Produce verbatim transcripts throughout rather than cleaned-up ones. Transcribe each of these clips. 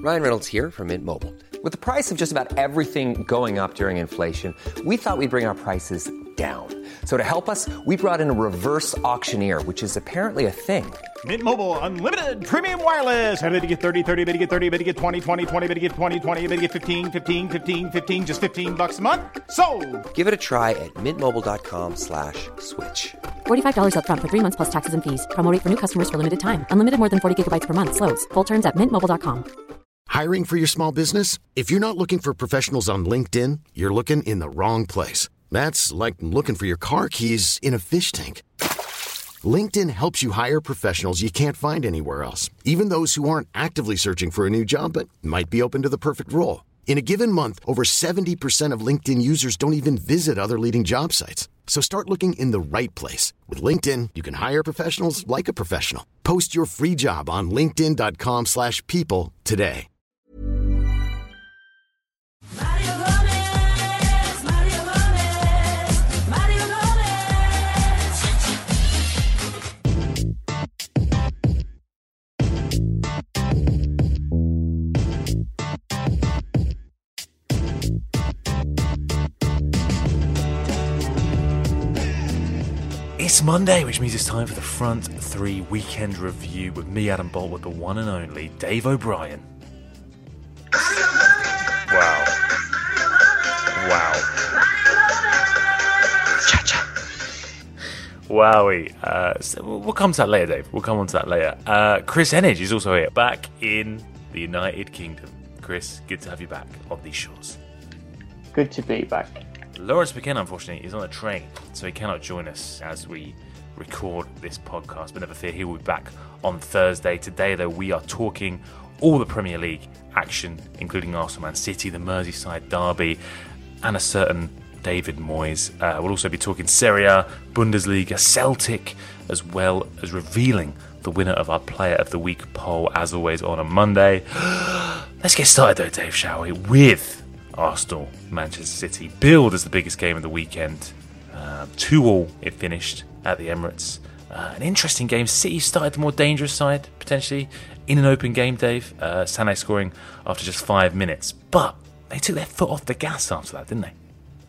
Ryan Reynolds here from Mint Mobile. With the price of just about everything going up during inflation, we thought we'd bring our prices down. So to help us, we brought in a reverse auctioneer, which is apparently a thing. Mint Mobile Unlimited Premium Wireless. How to get thirty, thirty, how to get thirty, how to get twenty, twenty, twenty, how to get twenty, twenty, how to get fifteen, fifteen, fifteen, fifteen, just fifteen bucks a month? Sold! Give it a try at mintmobile.com slash switch. forty-five dollars up front for three months plus taxes and fees. Promo rate for new customers for limited time. Unlimited more than forty gigabytes per month. Slows full terms at mint mobile dot com. Hiring for your small business? If you're not looking for professionals on LinkedIn, you're looking in the wrong place. That's like looking for your car keys in a fish tank. LinkedIn helps you hire professionals you can't find anywhere else, even those who aren't actively searching for a new job but might be open to the perfect role. In a given month, over seventy percent of LinkedIn users don't even visit other leading job sites. So start looking in the right place. With LinkedIn, you can hire professionals like a professional. Post your free job on linkedin.com slash people today. Mario Gomez, Mario Gomez, Mario It's Monday, which means it's time for the Front Three Weekend Review with me, Adam Bolt, with the one and only Dave O'Brien. Wow. Wow. Cha-cha. Wowie. Uh, so we'll come to that later, Dave. We'll come on to that later. Uh, Chris Enage is also here, back in the United Kingdom. Chris, good to have you back on these shores. Good to be back. Lawrence McKenna, unfortunately, is on a train, so he cannot join us as we record this podcast. But never fear, he will be back on Thursday. Today, though, we are talking all the Premier League action, including Arsenal Man City, the Merseyside derby, and a certain David Moyes. Uh, we'll also be talking Serie A, Bundesliga, Celtic, as well as revealing the winner of our Player of the Week poll, as always, on a Monday. Let's get started, though, Dave, shall we? With Arsenal, Manchester City, billed as the biggest game of the weekend. Uh, two all it finished at the Emirates. Uh, an interesting game. City started the more dangerous side, potentially, in an open game, Dave. Uh, Sané scoring after just five minutes. But they took their foot off the gas after that, didn't they?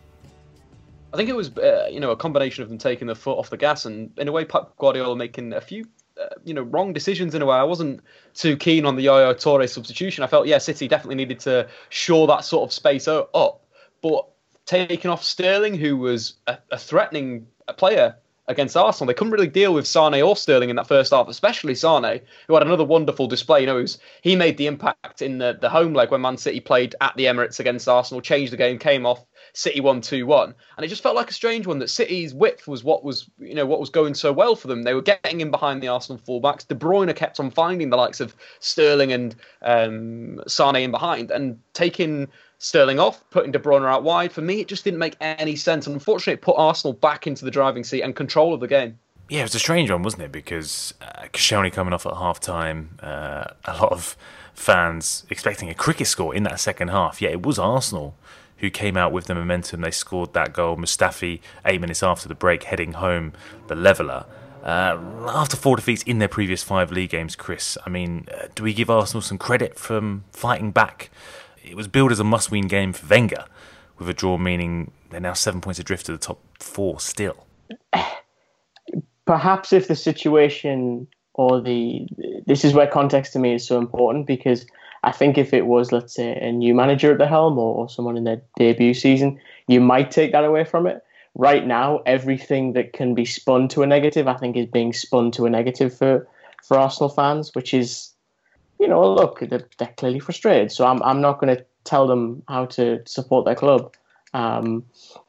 I think it was, uh, you know, a combination of them taking their foot off the gas and, in a way, Pep Guardiola making a few Uh, you know, wrong decisions in a way. I wasn't too keen on the Yaya Toure substitution. I felt, yeah, City definitely needed to shore that sort of space up. But taking off Sterling, who was a, a threatening player against Arsenal, they couldn't really deal with Sané or Sterling in that first half, especially Sané, who had another wonderful display. You know, he, was, he made the impact in the, the home leg when Man City played at the Emirates against Arsenal, changed the game, came off. City won two one, and it just felt like a strange one that City's width was what was, you know, what was going so well for them. They were getting in behind the Arsenal fullbacks. De Bruyne kept on finding the likes of Sterling and um, Sané in behind, and taking Sterling off, putting De Bruyne out wide. For me, it just didn't make any sense, and unfortunately, it put Arsenal back into the driving seat and control of the game. Yeah, it was a strange one, wasn't it? Because uh, Koscielny coming off at half time, uh, a lot of fans expecting a cricket score in that second half. Yeah, it was Arsenal who came out with the momentum. They scored that goal. Mustafi, eight minutes after the break, heading home the leveller. Uh, after four defeats in their previous five league games, Chris, I mean, uh, do we give Arsenal some credit from fighting back? It was billed as a must-win game for Wenger, with a draw meaning they're now seven points adrift to the top four still. Perhaps if the situation or the... This is where context to me is so important, because I think if it was, let's say, a new manager at the helm or, or someone in their debut season, you might take that away from it. Right now, everything that can be spun to a negative, I think, is being spun to a negative for, for Arsenal fans, which is, you know, look, they're, they're clearly frustrated. So I'm I'm not going to tell them how to support their club. Um,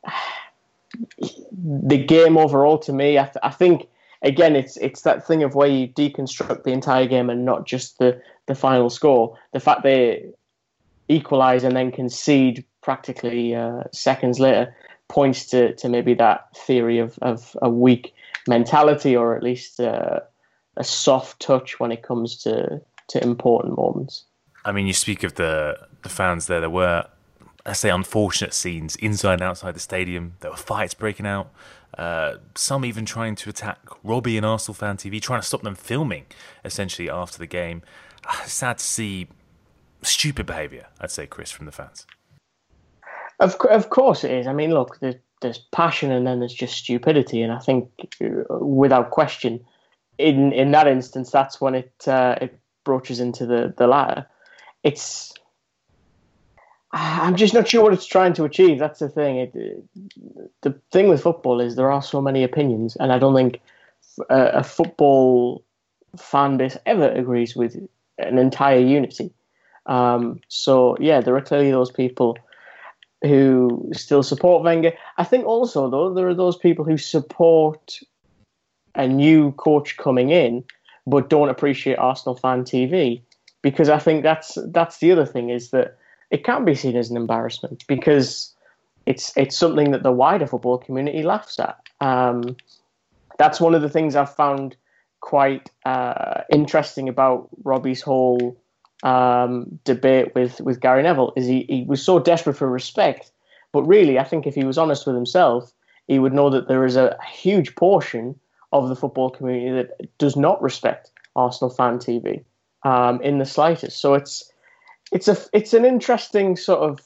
the game overall, to me, I, th- I think, again, it's it's that thing of where you deconstruct the entire game and not just the, the final score. The fact they equalise and then concede practically uh, seconds later points to, to maybe that theory of, of a weak mentality, or at least uh, a soft touch when it comes to, to important moments. I mean, you speak of the, the fans there. There were, I say, unfortunate scenes inside and outside the stadium. There were fights breaking out. Uh, some even trying to attack Robbie and Arsenal Fan T V, trying to stop them filming, essentially, after the game. Sad to see stupid behaviour, I'd say, Chris, from the fans. Of cou- of course it is. I mean, look, there's, there's passion and then there's just stupidity, and I think uh, without question, in in that instance, that's when it uh, it broaches into the the latter. It's I'm just not sure what it's trying to achieve. That's the thing. It, the thing with football is there are so many opinions, and I don't think a, a football fan base ever agrees with an entire unity. Um, so yeah, there are clearly those people who still support Wenger. I think also, though, there are those people who support a new coach coming in, but don't appreciate Arsenal Fan T V, because I think that's that's the other thing, is that it can be seen as an embarrassment because it's it's something that the wider football community laughs at. Um, that's one of the things I've found quite uh, interesting about Robbie's whole um, debate with, with Gary Neville, is he, he was so desperate for respect, but really I think if he was honest with himself, he would know that there is a huge portion of the football community that does not respect Arsenal Fan T V um, in the slightest. So it's it's a it's an interesting sort of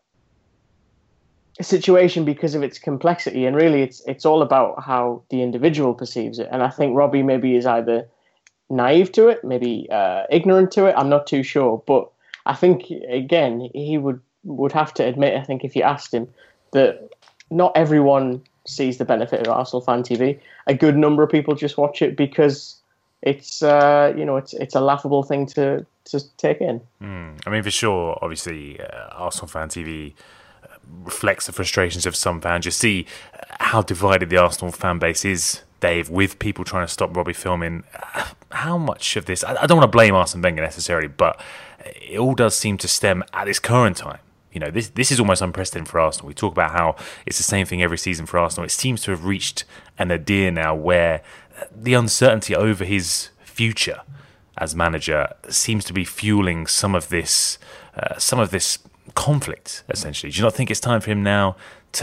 situation because of its complexity, and really it's it's all about how the individual perceives it. And I think Robbie maybe is either naive to it, maybe uh, ignorant to it. I'm not too sure, but I think again he would would have to admit, I think if you asked him, that not everyone sees the benefit of Arsenal Fan T V. A good number of people just watch it because it's uh, you know it's it's a laughable thing to to take in. Mm. I mean, for sure, obviously, uh, Arsenal Fan T V reflects the frustrations of some fans. You see how divided the Arsenal fan base is, Dave, with people trying to stop Robbie filming. How much of this, I don't want to blame Arsene Wenger necessarily, but it all does seem to stem at this current time. You know, this this is almost unprecedented for Arsenal. We talk about how it's the same thing every season for Arsenal. It seems to have reached an nadir now where the uncertainty over his future as manager seems to be fueling some of this, uh, some of this conflict, essentially. Do you not think it's time for him now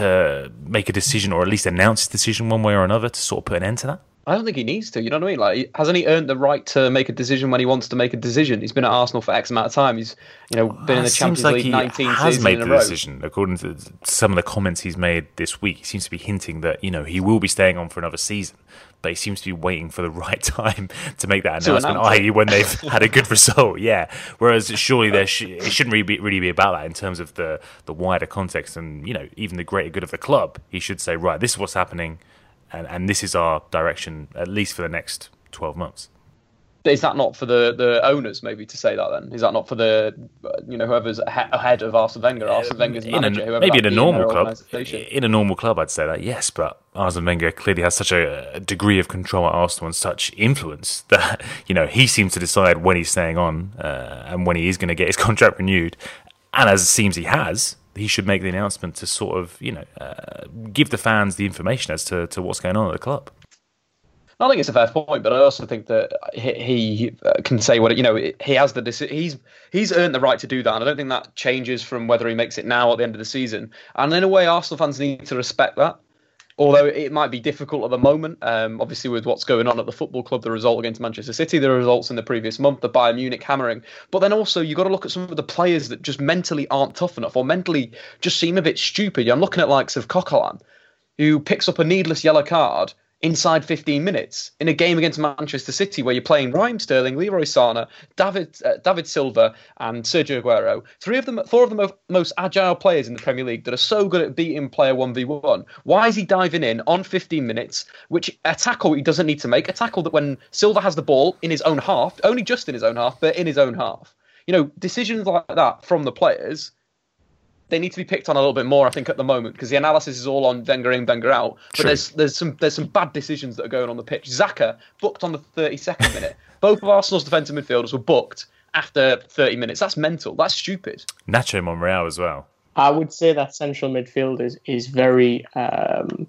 to make a decision, or at least announce his decision one way or another, to sort of put an end to that? I don't think he needs to. You know what I mean? Like, hasn't he earned the right to make a decision when he wants to make a decision? He's been at Arsenal for X amount of time. He's, you know, been in the Champions like League nineteen he has seasons made in a the row. decision, according to some of the comments he's made this week. He seems to be hinting that, you know, he will be staying on for another season, but he seems to be waiting for the right time to make that To announcement, announce it. that is when they've had a good result. Yeah. Whereas surely there sh- it shouldn't really be, really be about that in terms of the, the wider context and, you know, even the greater good of the club. He should say, right, this is what's happening, and, and this is our direction, at least for the next twelve months. Is that not for the, the owners, maybe, to say that then? Is that not for the, uh, you know, whoever's ahe- ahead of Arsene Wenger, Arsene Wenger's In a- manager, whoever maybe that in a be normal their club. organisation? In a normal club, I'd say that, yes, but Arsene Wenger clearly has such a degree of control at Arsenal and such influence that, you know, he seems to decide when he's staying on uh, and when he is going to get his contract renewed. And as it seems he has, he should make the announcement to sort of, you know, uh, give the fans the information as to, to what's going on at the club. I think it's a fair point, but I also think that he, he uh, can say what, you know, he has the deci- he's he's earned the right to do that, and I don't think that changes from whether he makes it now or at the end of the season. And in a way, Arsenal fans need to respect that, although it might be difficult at the moment. Um, obviously, with what's going on at the football club, the result against Manchester City, the results in the previous month, the Bayern Munich hammering. But then also, you've got to look at some of the players that just mentally aren't tough enough, or mentally just seem a bit stupid. I'm looking at likes of Coquelin, who picks up a needless yellow card inside fifteen minutes in a game against Manchester City where you're playing Raheem Sterling, Leroy Sane, David uh, David Silva and Sergio Aguero. Three of them, four of the mo- most agile players in the Premier League that are so good at beating player one v one. Why is he diving in on fifteen minutes, which a tackle he doesn't need to make, a tackle that when Silva has the ball in his own half, only just in his own half, but in his own half. You know, decisions like that from the players, they need to be picked on a little bit more, I think, at the moment, because the analysis is all on Wenger in, Wenger out. But True. there's there's some there's some bad decisions that are going on the pitch. Xhaka booked on the thirty-second minute. Both of Arsenal's defensive midfielders were booked after thirty minutes. That's mental. That's stupid. Nacho Monreal as well. I would say that central midfield is is very um,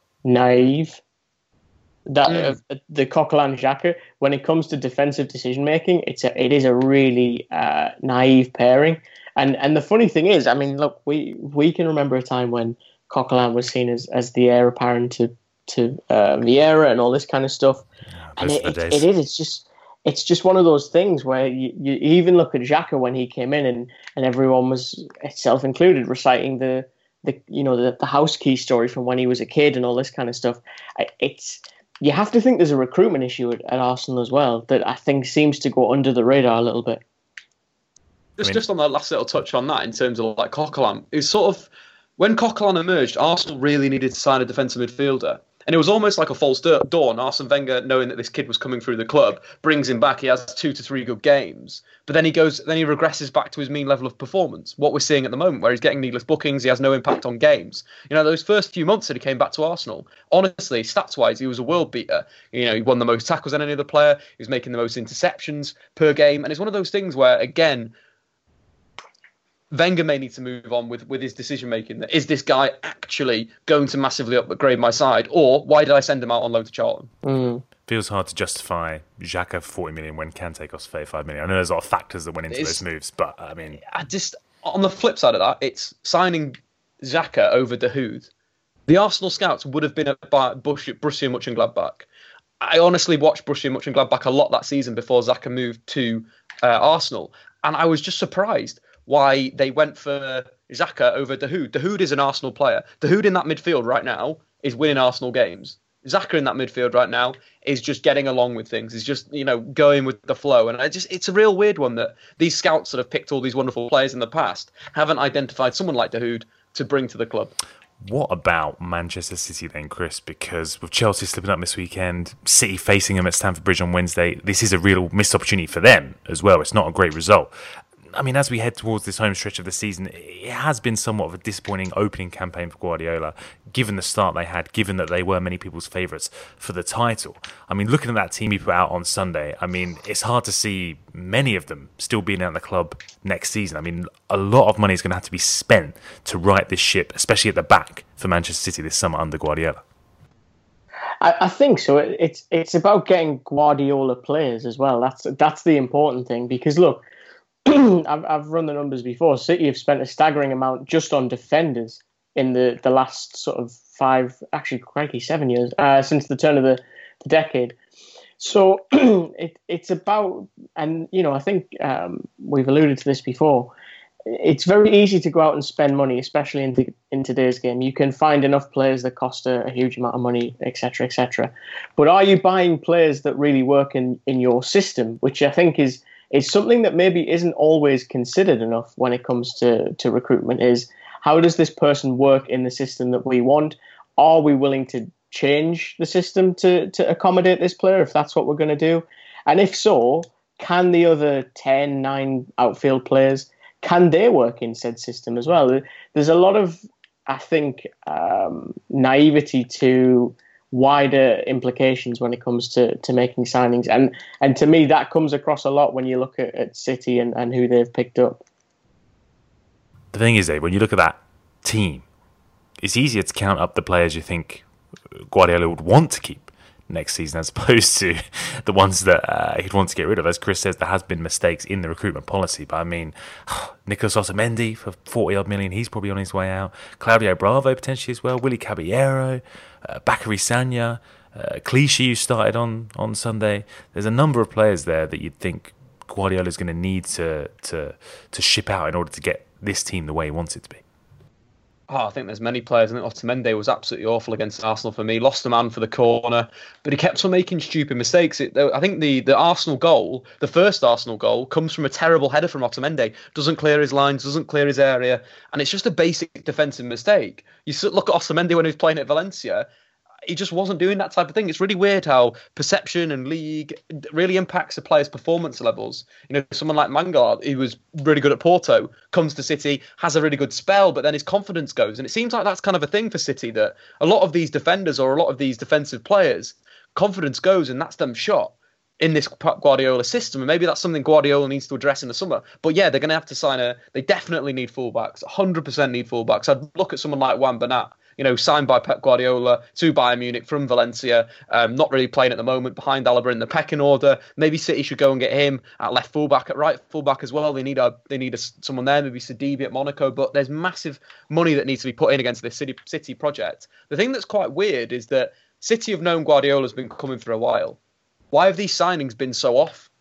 naive. That Mm. uh, the Coquelin Xhaka, when it comes to defensive decision making, it's a, it is a really uh, naive pairing. And and the funny thing is, I mean, look, we we can remember a time when Coquelin was seen as, as the heir apparent to to uh, Vieira and all this kind of stuff. Yeah, And those it, are the it, days. it is. It's just it's just one of those things where you, you even look at Xhaka when he came in, and, and everyone was, itself included, reciting the the you know the, the house key story from when he was a kid and all this kind of stuff. It's you have to think there's a recruitment issue at, at Arsenal as well that I think seems to go under the radar a little bit. Just, I mean, just on that last little touch on that, in terms of like Coquelin, it's sort of when Coquelin emerged, Arsenal really needed to sign a defensive midfielder. And it was almost like a false dawn. Arsene Wenger, knowing that this kid was coming through the club, brings him back. He has two to three good games, but then he goes, then he regresses back to his mean level of performance. What we're seeing at the moment, where he's getting needless bookings, he has no impact on games. You know, those first few months that he came back to Arsenal, honestly, stats-wise, he was a world beater. You know, he won the most tackles than any other player. He was making the most interceptions per game, and it's one of those things where, again, Wenger may need to move on with, with his decision making. Is this guy actually going to massively upgrade my side, or why did I send him out on loan to Charlton? Mm. Feels hard to justify Xhaka for forty million when Kante costs thirty-five million. I know there's a lot of factors that went into It's, those moves, but I mean, I just on the flip side of that, it's signing Xhaka over Dahoud. The Arsenal scouts would have been at Borussia Mönchengladbach. I honestly watched Borussia Mönchengladbach a lot that season before Xhaka moved to uh, Arsenal, and I was just surprised why they went for Xhaka over Dahoud. Dahoud is an Arsenal player. Dahoud in that midfield right now is winning Arsenal games. Xhaka in that midfield right now is just getting along with things. Is just, you know, going with the flow. And I just, it's a real weird one that these scouts that have picked all these wonderful players in the past haven't identified someone like Dahoud to bring to the club. What about Manchester City then, Chris? Because with Chelsea slipping up this weekend, City facing them at Stamford Bridge on Wednesday, this is a real missed opportunity for them as well. It's not a great result. I mean, as we head towards this home stretch of the season, it has been somewhat of a disappointing opening campaign for Guardiola, given the start they had, given that they were many people's favourites for the title. I mean, looking at that team he put out on Sunday, I mean, it's hard to see many of them still being at the club next season. I mean, a lot of money is going to have to be spent to right this ship, especially at the back for Manchester City this summer under Guardiola. I, I think so. It, it's it's about getting Guardiola players as well. That's that's the important thing, because look, I've, I've run the numbers before. City have spent a staggering amount just on defenders in the, the last sort of five, actually, crikey, seven years, uh, since the turn of the, the decade. So it, it's about, and, you know, I think um, we've alluded to this before, it's very easy to go out and spend money, especially in, the, in today's game. You can find enough players that cost a, a huge amount of money, et cetera, et cetera. But are you buying players that really work in, in your system, which I think is It's something that maybe isn't always considered enough when it comes to, to recruitment, is how does this person work in the system that we want? Are we willing to change the system to, to accommodate this player if that's what we're going to do? And if so, can the other ten, nine outfield players, can they work in said system as well? There's a lot of, I think, um, naivety to wider implications when it comes to, to making signings. And and to me, that comes across a lot when you look at, at City and, and who they've picked up. The thing is, Dave, when you look at that team, it's easier to count up the players you think Guardiola would want to keep next season as opposed to the ones that uh, he'd want to get rid of. As Chris says, there has been mistakes in the recruitment policy, but I mean, Nicolas Otamendi for forty odd million, he's probably on his way out. Claudio Bravo potentially as well. Willy Caballero, uh, Bakary Sagna, uh, Clichy, who started on, on Sunday. There's a number of players there that you'd think Guardiola's going to need to to to ship out in order to get this team the way he wants it to be. Oh, I think there's many players. I think Otamendi was absolutely awful against Arsenal for me. Lost a man for the corner, but he kept on making stupid mistakes. It, I think the, the Arsenal goal, the first Arsenal goal, comes from a terrible header from Otamendi. Doesn't clear his lines, doesn't clear his area, and it's just a basic defensive mistake. You look at Otamendi when he was playing at Valencia. He just wasn't doing that type of thing. It's really weird how perception and league really impacts a player's performance levels. You know, someone like Mangala, who was really good at Porto, comes to City, has a really good spell, but then his confidence goes. And it seems like that's kind of a thing for City, that a lot of these defenders or a lot of these defensive players, confidence goes and that's them shot in this Guardiola system. And maybe that's something Guardiola needs to address in the summer. But yeah, they're going to have to sign a... They definitely need fullbacks, one hundred percent need fullbacks. I'd look at someone like Juan Bernat, you know, signed by Pep Guardiola to Bayern Munich from Valencia, um, not really playing at the moment, behind Alaba in the pecking order. Maybe City should go and get him at left fullback, at right fullback as well. They need a they need a, someone there, maybe Sidibe at Monaco. But there's massive money that needs to be put in against this City City project. The thing that's quite weird is that City have known Guardiola's been coming for a while. Why have these signings been so off?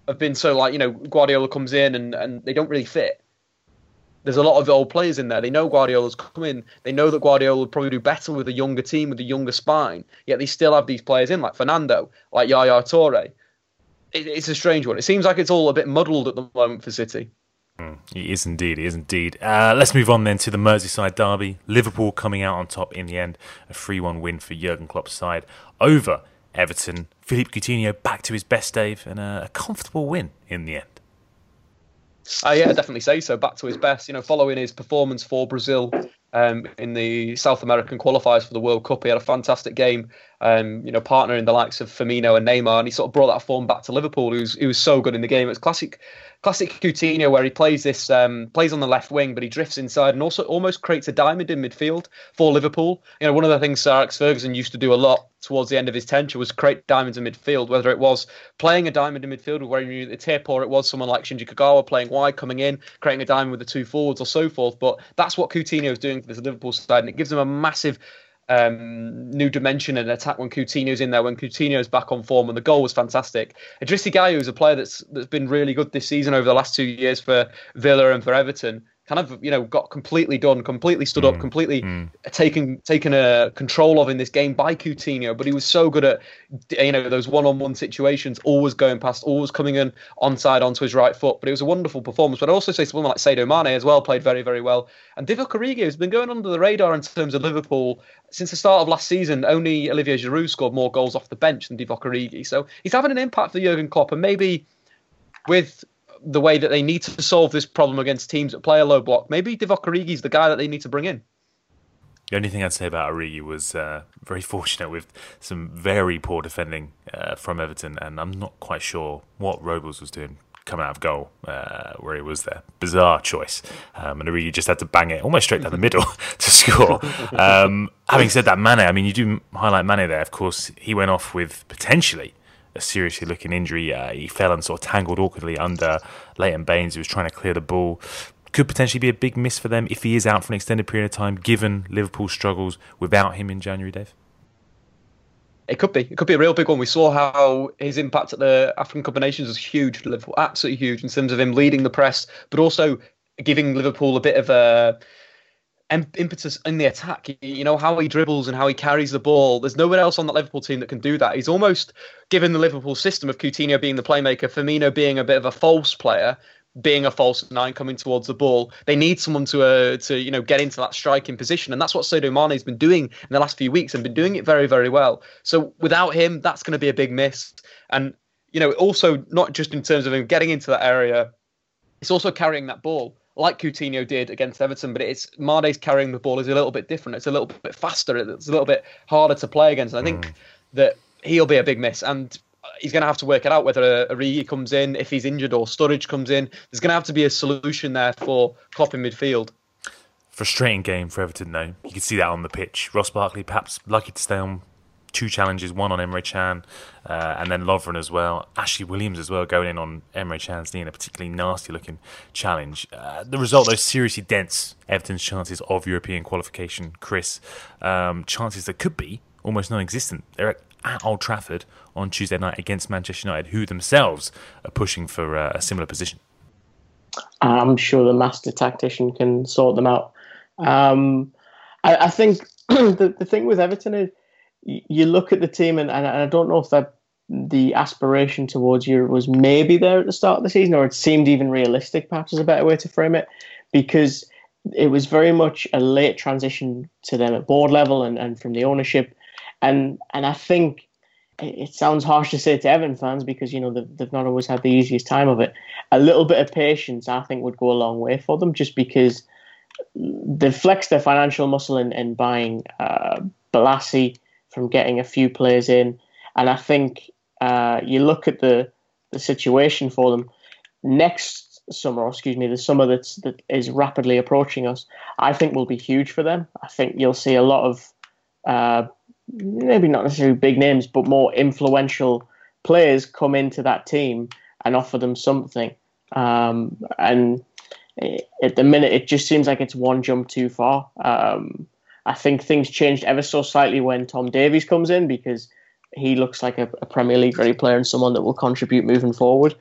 have been so like, you know, Guardiola comes in and, and they don't really fit. There's a lot of old players in there. They know Guardiola's come in. They know that Guardiola will probably do better with a younger team, with a younger spine. Yet they still have these players in, like Fernando, like Yaya Toure. It, it's a strange one. It seems like it's all a bit muddled at the moment for City. Mm, it is indeed, it is indeed. Uh, let's move on then to the Merseyside derby. Liverpool coming out on top in the end. A three one win for Jurgen Klopp's side over Everton. Philippe Coutinho back to his best, Dave, and a, a comfortable win in the end. Uh, yeah, definitely say so. Back to his best. You know, following his performance for Brazil um, in the South American qualifiers for the World Cup, he had a fantastic game. Um, you know, partnering the likes of Firmino and Neymar, and he sort of brought that form back to Liverpool. He was he was so good in the game. It's classic, classic Coutinho, where he plays this um, plays on the left wing, but he drifts inside and also almost creates a diamond in midfield for Liverpool. You know, one of the things Sir Alex Ferguson used to do a lot towards the end of his tenure was create diamonds in midfield. Whether it was playing a diamond in midfield where he knew the tip, or it was someone like Shinji Kagawa playing wide, coming in, creating a diamond with the two forwards, or so forth. But that's what Coutinho is doing for this Liverpool side, and it gives them a massive um, new dimension and attack when Coutinho's in there, when Coutinho's back on form, and the goal was fantastic. Idrissi Gueye is a player that's that's been really good this season over the last two years for Villa and for Everton. Kind of, you know, got completely done, completely stood up, Mm, completely mm. taken taken a control of in this game by Coutinho. But he was so good at, you know, those one-on-one situations, always going past, always coming in onside onto his right foot. But it was a wonderful performance. But I'd also say someone like Sadio Mane as well played very, very well. And Divock Origi has been going under the radar in terms of Liverpool since the start of last season. Only Olivier Giroud scored more goals off the bench than Divock Origi. So he's having an impact for Jurgen Klopp, and maybe with the way that they need to solve this problem against teams that play a low block, maybe Divock Origi's the guy that they need to bring in. The only thing I'd say about Origi was uh, very fortunate with some very poor defending uh, from Everton, and I'm not quite sure what Robles was doing coming out of goal uh, where he was there. Bizarre choice. Um, and Origi just had to bang it almost straight down the middle to score. Um, having said that, Mane, I mean, you do highlight Mane there. Of course, he went off with potentially a seriously looking injury. Uh, he fell and sort of tangled awkwardly under Leighton Baines, who was trying to clear the ball. Could potentially be a big miss for them if he is out for an extended period of time, given Liverpool's struggles without him in January, Dave. It could be. It could be a real big one. We saw how his impact at the African Cup of Nations was huge for Liverpool, absolutely huge in terms of him leading the press, but also giving Liverpool a bit of a impetus in the attack. You know, how he dribbles and how he carries the ball. There's no one else on that Liverpool team that can do that. He's almost given the Liverpool system of Coutinho being the playmaker, Firmino being a bit of a false player, being a false nine coming towards the ball. They need someone to uh, to you know get into that striking position, and that's what Sadio Mane's been doing in the last few weeks and been doing it very, very well. So without him, that's going to be a big miss. And you know, also not just in terms of him getting into that area, it's also carrying that ball, like Coutinho did against Everton, but it's Mane's carrying the ball is a little bit different. It's a little bit faster. It's a little bit harder to play against. And I think mm. that he'll be a big miss. And he's going to have to work it out whether Origi comes in, if he's injured, or Sturridge comes in. There's going to have to be a solution there for Klopp in midfield. Frustrating game for Everton, though. You can see that on the pitch. Ross Barkley perhaps lucky to stay on two challenges, one on Emre Can, uh, and then Lovren as well. Ashley Williams as well going in on Emre Can's knee in a particularly nasty-looking challenge. Uh, the result, though, seriously dents Everton's chances of European qualification. Chris, um, chances that could be almost non-existent. They're at Old Trafford on Tuesday night against Manchester United, who themselves are pushing for uh, a similar position. I'm sure the master tactician can sort them out. Um, I, I think the, the thing with Everton is, you look at the team, and, and I don't know if that the aspiration towards Europe was maybe there at the start of the season, or it seemed even realistic, perhaps is a better way to frame it, because it was very much a late transition to them at board level and, and from the ownership. And and I think it sounds harsh to say to Everton fans, because, you know, they've, they've not always had the easiest time of it. A little bit of patience, I think, would go a long way for them, just because they've flexed their financial muscle in, in buying uh, Balassi, from getting a few players in. And I think uh, you look at the the situation for them next summer, or excuse me, the summer that's, that is rapidly approaching us, I think will be huge for them. I think you'll see a lot of, uh, maybe not necessarily big names, but more influential players come into that team and offer them something. Um, and at the minute, it just seems like it's one jump too far. Um, I think things changed ever so slightly when Tom Davies comes in, because he looks like a, a Premier League ready player and someone that will contribute moving forward.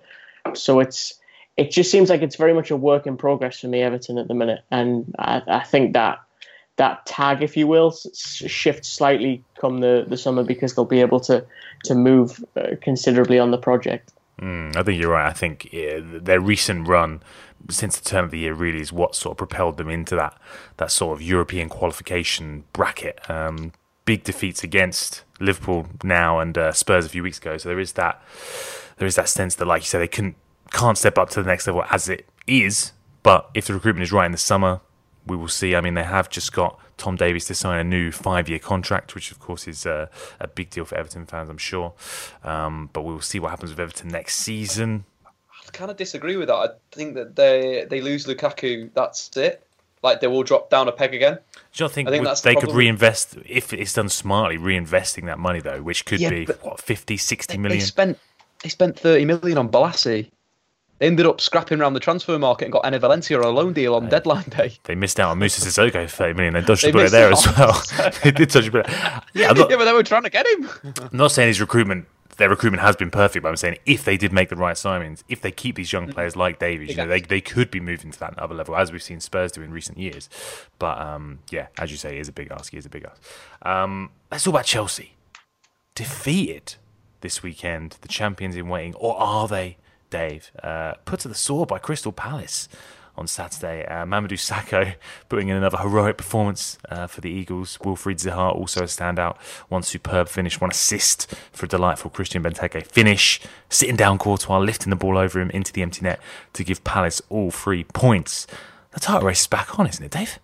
So it's it just seems like it's very much a work in progress for me, Everton, at the minute. And I, I think that that tag, if you will, s- shifts slightly come the, the summer because they'll be able to, to move uh, considerably on the project. Mm, I think you're right. I think yeah, their recent run since the turn of the year really is what sort of propelled them into that that sort of European qualification bracket. Um, big defeats against Liverpool now and uh, Spurs a few weeks ago. So there is that there is that sense that, like you said, they couldn't can't step up to the next level as it is. But if the recruitment is right in the summer, we will see. I mean, they have just got Tom Davies to sign a new five-year contract, which of course is uh, a big deal for Everton fans, I'm sure. Um, but we will see what happens with Everton next season. I kind of disagree with that. I think that they they lose Lukaku, that's it. Like, they will drop down a peg again. Do you not think, I think would- that's the they could problem. reinvest, if it's done smartly, reinvesting that money, though, which could Yeah, be, but what, fifty, sixty They, million? they spent they spent thirty million on Balassi. They ended up scrapping around the transfer market and got Enner Valencia on a loan deal on deadline day. They missed out on Musa Sissoko for thirty million. They dodged They a bullet missed there out. as well. They did dodge a bullet. Yeah, I'm not, Yeah, but they were trying to get him. I'm not saying his recruitment, their recruitment has been perfect, but I'm saying if they did make the right signings, if they keep these young players like Davies, you know, they they could be moving to that other level, as we've seen Spurs do in recent years. But um, yeah, as you say, it is a big ask. It is a big ask. Um, let's talk about Chelsea. Defeated this weekend, the champions in waiting, or are they, Dave? Uh, put to the sword by Crystal Palace on Saturday. Uh, Mamadou Sakho putting in another heroic performance uh, for the Eagles. Wilfried Zaha also a standout. One superb finish, one assist for a delightful Christian Benteke finish. Sitting down Courtois, lifting the ball over him into the empty net to give Palace all three points. The title race is back on, isn't it, Dave?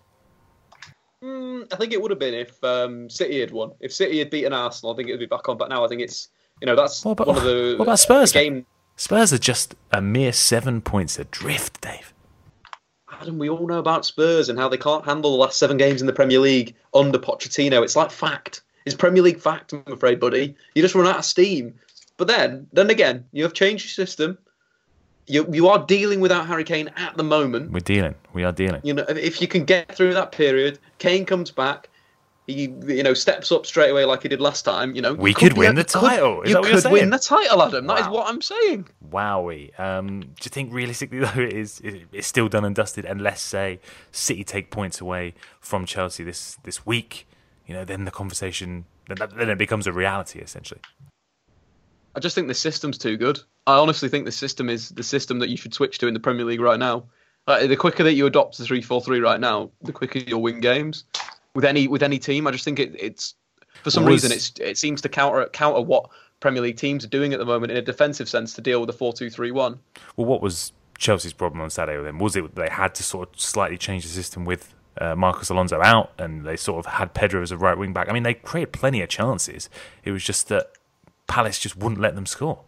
I think it would have been if um, City had won. If City had beaten Arsenal, I think it would be back on. But now I think it's, you know, that's What about, one of the what about Spurs? then? game. Spurs are just a mere seven points adrift, Dave. Adam, we all know about Spurs and how they can't handle the last seven games in the Premier League under Pochettino. It's like fact. It's Premier League fact, I'm afraid, buddy. You just run out of steam. But then, then again, you have changed your system. You you are dealing without Harry Kane at the moment. We're dealing. We are dealing. You know, if you can get through that period, Kane comes back. He, you know, steps up straight away like he did last time. You know, We you could be- win the you could- title. Is you that what you're could win saying? the title, Adam. That is Wow. what I'm saying. Wowie. Um, do you think realistically, though, it is, it- it's still done and dusted unless, say, City take points away from Chelsea this, this week? You know, then the conversation, then, that, then it becomes a reality, essentially. I just think the system's too good. I honestly think the system is the system that you should switch to in the Premier League right now. Uh, the quicker that you adopt the three four three right now, the quicker you'll win games with any with any team. I just think it, it's for some Was- reason it's it seems to counter counter what Premier League teams are doing at the moment in a defensive sense to deal with the four two three one. Well, what was Chelsea's problem on Saturday with them? Was it they had to sort of slightly change the system with uh, Marcus Alonso out, and they sort of had Pedro as a right wing back? I mean, they created plenty of chances. It was just that Palace just wouldn't let them score.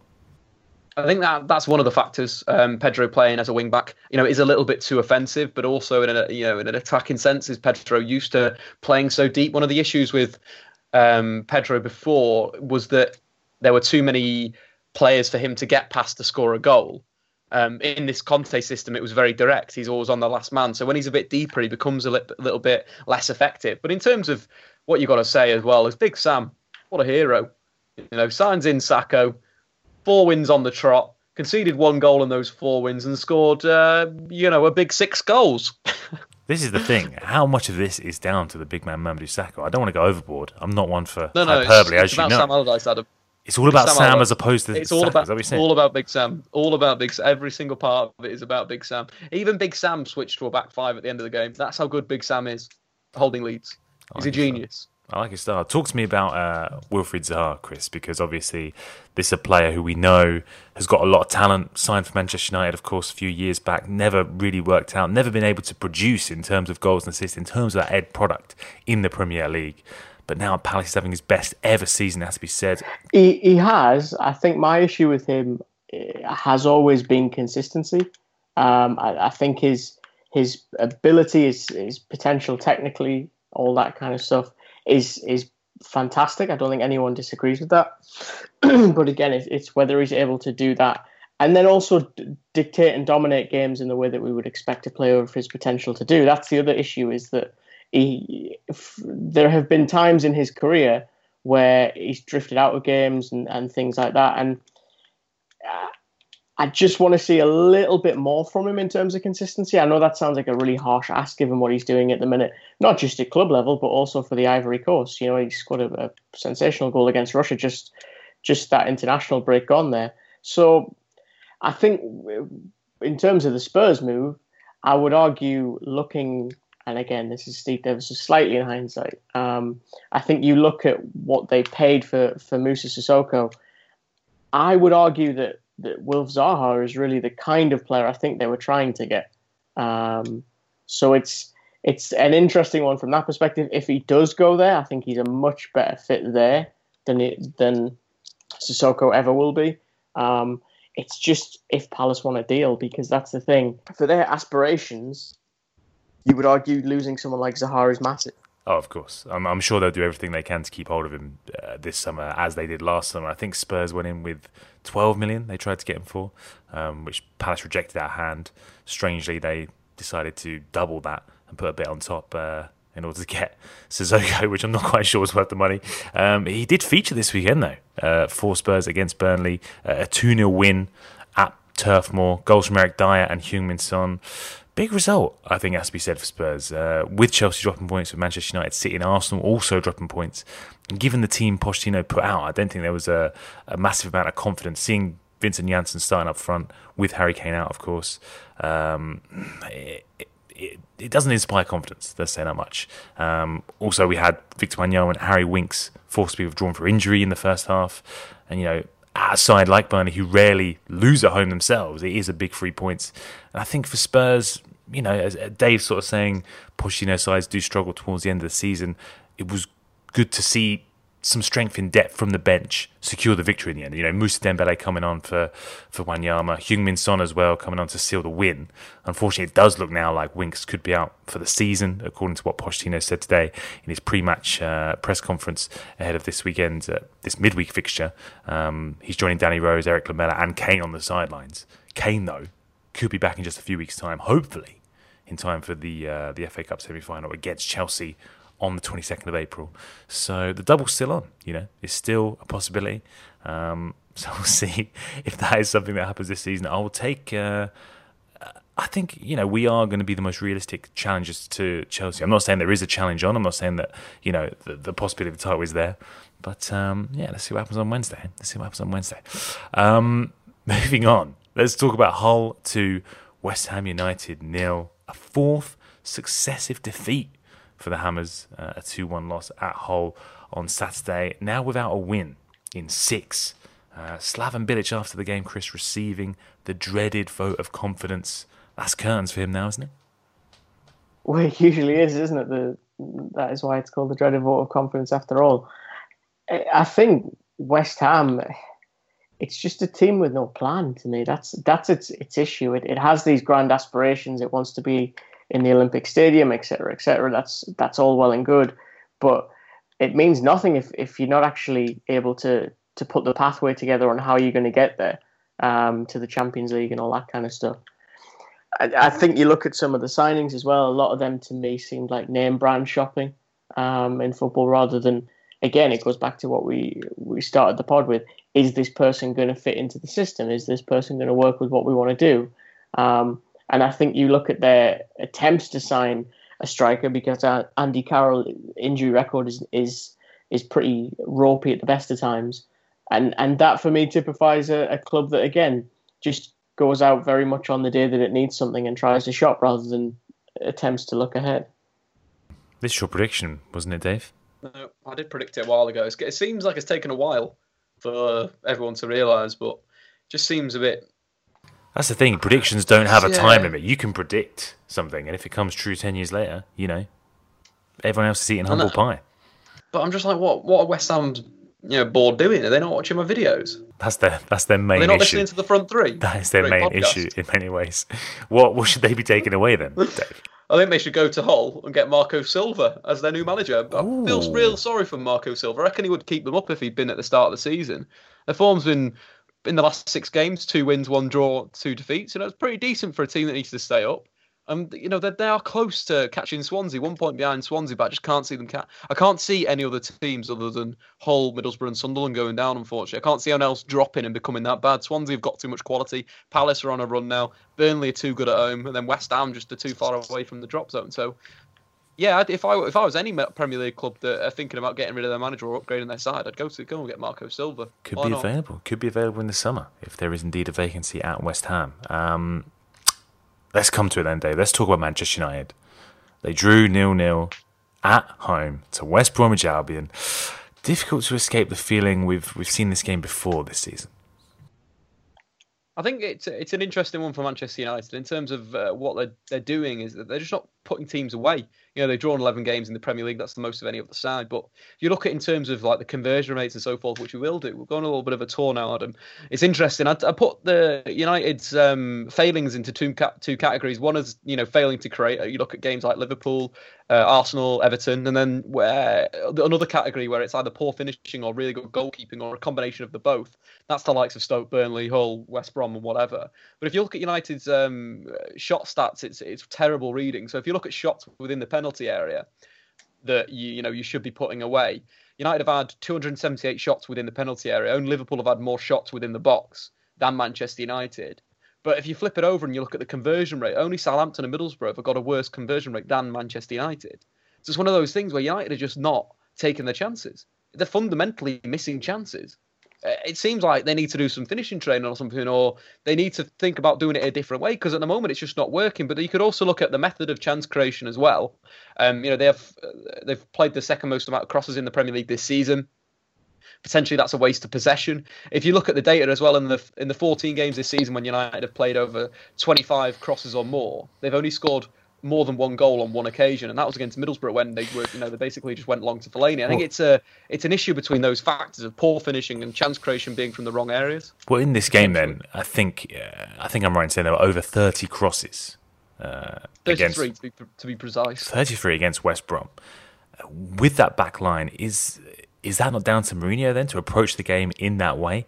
I think that that's one of the factors. Um, Pedro playing as a wing back, you know, is a little bit too offensive, but also in a you know in an attacking sense, is Pedro used to playing so deep. One of the issues with um, Pedro before was that there were too many players for him to get past to score a goal. Um, in this Conte system, it was very direct. He's always on the last man. So when he's a bit deeper, he becomes a li- little bit less effective. But in terms of what you've got to say as well, is Big Sam, what a hero. You know, signs in Sakho, four wins on the trot, conceded one goal in those four wins and scored, uh, you know, a big six goals. This is the thing. How much of this is down to the big man Mamadou Sakho? I don't want to go overboard. I'm not one for No, no, it's, hyperbole, it's as you about know. Sam Allardyce, Adam. It's all about Sam Sam, Allardyce. as opposed to It's Sakho. all Is about that what you're saying? all about Big Sam. All about Big Sam. Every single part of it is about Big Sam. Even Big Sam switched to a back five at the end of the game. That's how good Big Sam is, holding leads. He's a like his genius. I like his style. Talk to me about uh, Wilfried Zaha, Chris, because obviously this is a player who we know has got a lot of talent, signed for Manchester United, of course, a few years back, never really worked out, never been able to produce in terms of goals and assists, in terms of that end product in the Premier League. But now Palace is having his best ever season, has to be said. He he has. I think my issue with him eh, has always been consistency. Um, I, I think his his ability, his his potential, technically, all that kind of stuff is is fantastic. I don't think anyone disagrees with that. But again, it's, it's whether he's able to do that and then also d- dictate and dominate games in the way that we would expect a player of his potential to do. That's the other issue, is that he, if, there have been times in his career where he's drifted out of games and, and things like that. And uh, I just want to see a little bit more from him in terms of consistency. I know that sounds like a really harsh ask given what he's doing at the minute, not just at club level, but also for the Ivory Coast. You know, he scored a, a sensational goal against Russia, just just that international break gone there. So I think in terms of the Spurs move, I would argue looking, and again, this is Steve Davis, so slightly in hindsight, um, I think you look at what they paid for, for Musa Sissoko, I would argue that that Wilf Zaha is really the kind of player I think they were trying to get. Um, so it's it's an interesting one from that perspective. If he does go there, I think he's a much better fit there than it, than Sissoko ever will be. Um, it's just if Palace want a deal, because that's the thing. For their aspirations, you would argue losing someone like Zaha is massive. Oh, of course. I'm, I'm sure they'll do everything they can to keep hold of him uh, this summer, as they did last summer. I think Spurs went in with twelve million they tried to get him for, um, which Palace rejected out of hand. Strangely, they decided to double that and put a bit on top uh, in order to get Sissoko, which I'm not quite sure was worth the money. Um, he did feature this weekend, though, uh, for Spurs against Burnley. Uh, a two nil win at Turf Moor. Goals from Eric Dyer and Heung-min Son. Big result, I think, has to be said for Spurs. Uh, with Chelsea dropping points, with Manchester United, City and Arsenal also dropping points. And given the team Pochettino put out, I don't think there was a, a massive amount of confidence. Seeing Vincent Janssen starting up front, with Harry Kane out, of course, um, it, it, it doesn't inspire confidence, let's say that much. Um, also, we had Victor Wanyama and Harry Winks forced to be withdrawn for injury in the first half. And, you know, at a side like Burnley, who rarely lose at home themselves, it is a big three points. And I think for Spurs, you know, as Dave's sort of saying, Pochettino sides do struggle towards the end of the season. It was good to see some strength in depth from the bench secure the victory in the end. You know, Moussa Dembele coming on for, for Wanyama, Heung-min Son as well coming on to seal the win. Unfortunately, it does look now like Winks could be out for the season, according to what Pochettino said today in his pre-match uh, press conference ahead of this weekend, uh, this midweek fixture. Um, he's joining Danny Rose, Eric Lamela and Kane on the sidelines. Kane, though, could be back in just a few weeks' time, hopefully in time for the uh, the F A Cup semi-final against Chelsea on the twenty-second of April. So the double's still on, you know, it's still a possibility. Um, so we'll see if that is something that happens this season. I will take, uh, I think, you know, we are going to be the most realistic challengers to Chelsea. I'm not saying there is a challenge on. I'm not saying that, you know, the, the possibility of the title is there. But, um, yeah, let's see what happens on Wednesday. Let's see what happens on Wednesday. Um, moving on, let's talk about Hull to West Ham United nil. A fourth successive defeat for the Hammers, uh, a two one loss at Hull on Saturday. Now without a win in six. Uh, Slaven Bilic after the game, Chris, receiving the dreaded vote of confidence. That's curtains for him now, isn't it? Well, it usually is, isn't it? The, that is why it's called the dreaded vote of confidence after all. I I think West Ham, it's just a team with no plan to me. That's that's its its issue. It, it has these grand aspirations. It wants to be in the Olympic Stadium, et cetera, et cetera. That's that's all well and good, but it means nothing if, if you're not actually able to to put the pathway together on how you're going to get there um, to the Champions League and all that kind of stuff. I, I think you look at some of the signings as well. A lot of them to me seemed like name brand shopping um, in football rather than. Again, it goes back to what we we started the pod with. Is this person going to fit into the system? Is this person going to work with what we want to do? Um, And I think you look at their attempts to sign a striker, because uh, Andy Carroll injury record is is is pretty ropey at the best of times, and and that for me typifies a, a club that again just goes out very much on the day that it needs something and tries to shop rather than attempts to look ahead. This is your prediction, wasn't it, Dave? No, I did predict it a while ago. It's, it seems like it's taken a while for everyone to realise, but it just seems a bit. That's the thing. Predictions don't have a Yeah. time limit. You can predict something, and if it comes true ten years later, you know, everyone else is eating humble know. pie. But I'm just like, what? What are West Ham's you know board doing? Are they not watching my videos? That's their that's their main Are they not issue. listening to the front three? That is their Great main podcast. issue in many ways. What what should they be taking away then, Dave? I think they should go to Hull and get Marco Silva as their new manager. I feel Ooh. real sorry for Marco Silva. I reckon he would keep them up if he'd been at the start of the season. Their form's been, in the last six games, two wins, one draw, two defeats. You know, it's pretty decent for a team that needs to stay up. Um, you know, they they are close to catching Swansea, one point behind Swansea, but I just can't see them. Ca- I can't see any other teams other than Hull, Middlesbrough, and Sunderland going down. Unfortunately, I can't see anyone else dropping and becoming that bad. Swansea have got too much quality. Palace are on a run now. Burnley are too good at home, and then West Ham just are too far away from the drop zone. So, yeah, I'd- if I if I was any Premier League club that are thinking about getting rid of their manager or upgrading their side, I'd go to go and get Marco Silva. Could Why be not? available. Could be available in the summer if there is indeed a vacancy at West Ham. Um, let's come to it then, Dave. Let's talk about Manchester United. They drew nil-nil at home to West Bromwich Albion. Difficult to escape the feeling we've we've seen this game before this season. I think it's it's an interesting one for Manchester United in terms of uh, what they're they're doing is that they're just not putting teams away. You know, they've drawn eleven games in the Premier League. That's the most of any other side. But if you look at in terms of like the conversion rates and so forth, which we will do, we're going a little bit of a tour now, Adam. It's interesting. I, I put the United's um, failings into two ca- two categories. One is, you know, failing to create. You look at games like Liverpool, uh, Arsenal, Everton, and then where another category where it's either poor finishing or really good goalkeeping or a combination of the both. That's the likes of Stoke, Burnley, Hull, West Brom, and whatever. But if you look at United's um, shot stats, it's it's terrible reading. So if you look at shots within the penalty area that you you know you should be putting away, United have had two hundred seventy-eight shots within the penalty area. Only Liverpool have had more shots within the box than Manchester United. But if you flip it over and you look at the conversion rate, only Southampton and Middlesbrough have got a worse conversion rate than Manchester United. So it's one of those things where United are just not taking their chances. They're fundamentally missing chances. It seems like they need to do some finishing training or something, or they need to think about doing it a different way, because at the moment it's just not working. But you could also look at the method of chance creation as well. Um, you know, they have they've played the second most amount of crosses in the Premier League this season. Potentially that's a waste of possession. If you look at the data as well, in the in the fourteen games this season when United have played over twenty-five crosses or more, they've only scored more than one goal on one occasion, and that was against Middlesbrough when they were, you know, they basically just went long to Fellaini. I think it's a it's an issue between those factors of poor finishing and chance creation being from the wrong areas. Well, in this game, then I think uh, I think I'm right in saying there were over thirty crosses. Uh, against thirty-three to be to be precise. thirty-three against West Brom. Uh, with that back line, is is that not down to Mourinho then to approach the game in that way?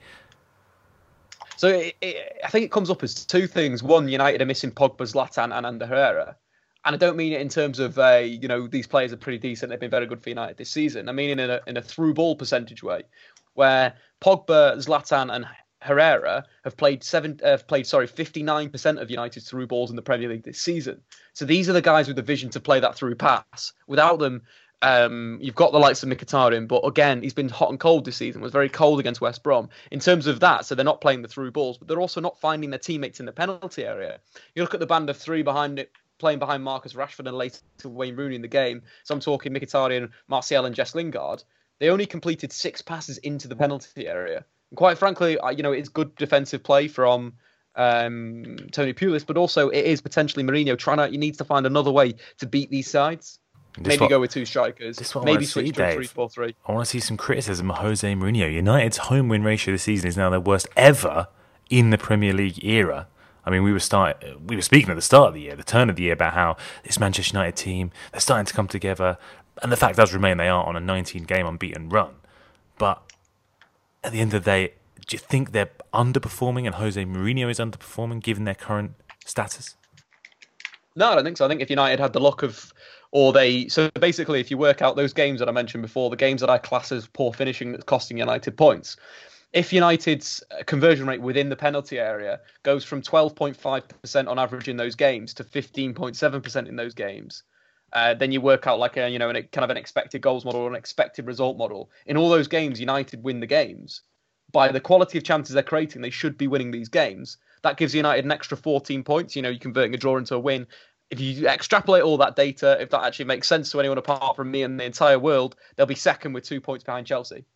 So it, it, I think it comes up as two things. One, United are missing Pogba, Zlatan, and Ander Herrera. And I don't mean it in terms of, uh, you know, these players are pretty decent. They've been very good for United this season. I mean in a, in a through ball percentage way, where Pogba, Zlatan, and Herrera have played seven, uh, have played sorry, fifty-nine percent of United's through balls in the Premier League this season. So these are the guys with the vision to play that through pass. Without them, um, you've got the likes of Mkhitaryan, but again, he's been hot and cold this season. Was very cold against West Brom in terms of that. So they're not playing the through balls, but they're also not finding their teammates in the penalty area. You look at the band of three behind it, playing behind Marcus Rashford and later Wayne Rooney in the game. So I'm talking Mkhitaryan, Martial, and Jess Lingard. They only completed six passes into the penalty area. And quite frankly, you know, it's good defensive play from um, Tony Pulis, but also it is potentially Mourinho trying to. He needs to find another way to beat these sides. This Maybe what, go with two strikers. This what I Maybe wanna switch see, to a Dave. three four three. I want to see some criticism of Jose Mourinho. United's home win ratio this season is now their worst ever in the Premier League era. I mean, we were start we were speaking at the start of the year, the turn of the year, about how this Manchester United team, they're starting to come together, and the fact does remain they are on a nineteen-game unbeaten run. But at the end of the day, do you think they're underperforming and Jose Mourinho is underperforming given their current status? No, I don't think so. I think if United had the luck of, or they, so basically if you work out those games that I mentioned before, the games that I class as poor finishing that's costing United points, if United's conversion rate within the penalty area goes from twelve point five percent on average in those games to fifteen point seven percent in those games, uh, then you work out like a, you know, an, kind of an expected goals model or an expected result model. In all those games, United win the games. By the quality of chances they're creating, they should be winning these games. That gives United an extra fourteen points. You know, you're converting a draw into a win. If you extrapolate all that data, if that actually makes sense to anyone apart from me and the entire world, they'll be second with two points behind Chelsea.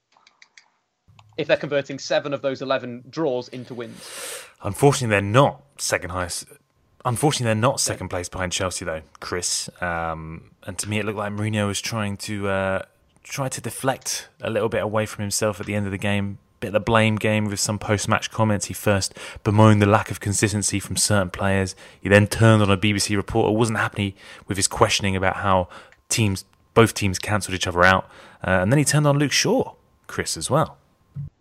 If they're converting seven of those eleven draws into wins. Unfortunately, they're not second highest. Unfortunately, they're not second place behind Chelsea, though, Chris. Um, and to me, it looked like Mourinho was trying to uh, try to deflect a little bit away from himself at the end of the game. Bit of the blame game with some post-match comments. He first bemoaned the lack of consistency from certain players. He then turned on a B B C reporter, wasn't happy with his questioning about how teams, both teams cancelled each other out. Uh, and then he turned on Luke Shaw, Chris, as well.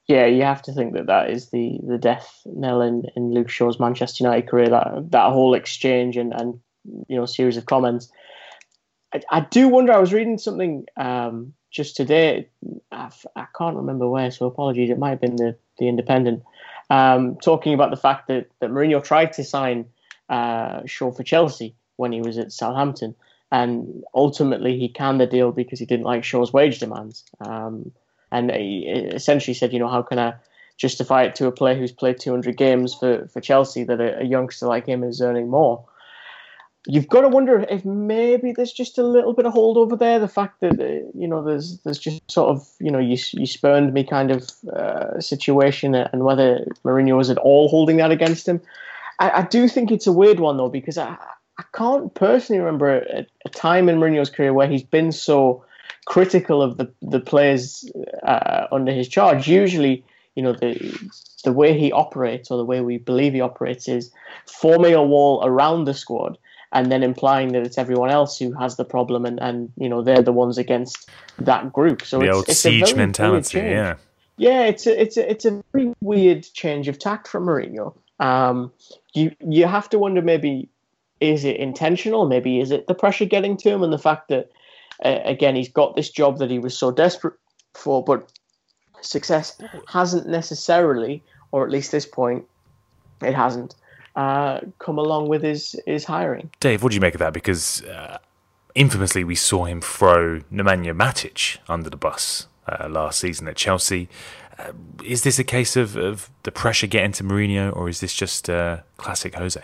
Yeah, you have to think that that is the, the death knell in, in Luke Shaw's Manchester United career. That that whole exchange and, and you know series of comments. I, I do wonder. I was reading something um, just today. I, I can't remember where, so apologies. It might have been the the Independent, um, talking about the fact that that Mourinho tried to sign uh, Shaw for Chelsea when he was at Southampton, and ultimately he canned the deal because he didn't like Shaw's wage demands. Um, And he essentially said, you know, how can I justify it to a player who's played two hundred games for, for Chelsea that a, a youngster like him is earning more? You've got to wonder if maybe there's just a little bit of holdover there. The fact that, uh, you know, there's there's just sort of, you know, you, you spurned me kind of uh, situation, and whether Mourinho was at all holding that against him. I, I do think it's a weird one, though, because I, I can't personally remember a, a time in Mourinho's career where he's been so critical of the the players uh, under his charge. Usually, you know, the the way he operates, or the way we believe he operates, is forming a wall around the squad and then implying that it's everyone else who has the problem, and, and you know they're the ones against that group. So the it's, old it's siege a very mentality, weird change. yeah. Yeah, it's a it's a it's a very weird change of tact from Mourinho. Um, you you have to wonder, maybe is it intentional? Maybe is it the pressure getting to him, and the fact that Uh, again, he's got this job that he was so desperate for, but success hasn't necessarily, or at least this point, it hasn't uh, come along with his, his hiring. Dave, what do you make of that? Because uh, infamously we saw him throw Nemanja Matic under the bus uh, last season at Chelsea. Uh, is this a case of, of the pressure getting to Mourinho, or is this just uh, classic Jose?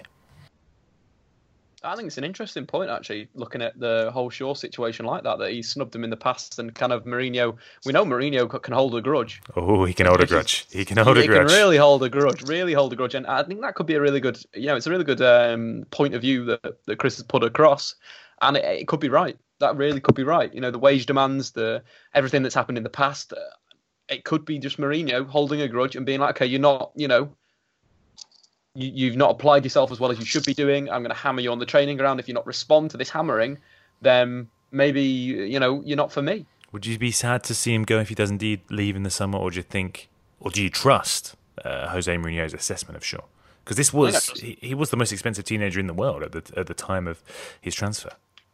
I think it's an interesting point, actually, looking at the whole Shaw situation like that, that he snubbed him in the past, and kind of Mourinho, we know Mourinho can hold a grudge. Oh, he can hold a grudge. He can hold he a grudge. He can really hold a grudge, really hold a grudge. And I think that could be a really good, you know, it's a really good um, point of view that, that Chris has put across. And it, it could be right. That really could be right. You know, the wage demands, the everything that's happened in the past, uh, it could be just Mourinho holding a grudge and being like, okay, you're not, you know, You, you've not applied yourself as well as you should be doing. I'm going to hammer you on the training ground. If you not respond to this hammering, then maybe, you know, you're not for me. Would you be sad to see him go if he does indeed leave in the summer, or do you think, or do you trust uh, Jose Mourinho's assessment of Shaw? Because this was he, he was the most expensive teenager in the world at the at the time of his transfer.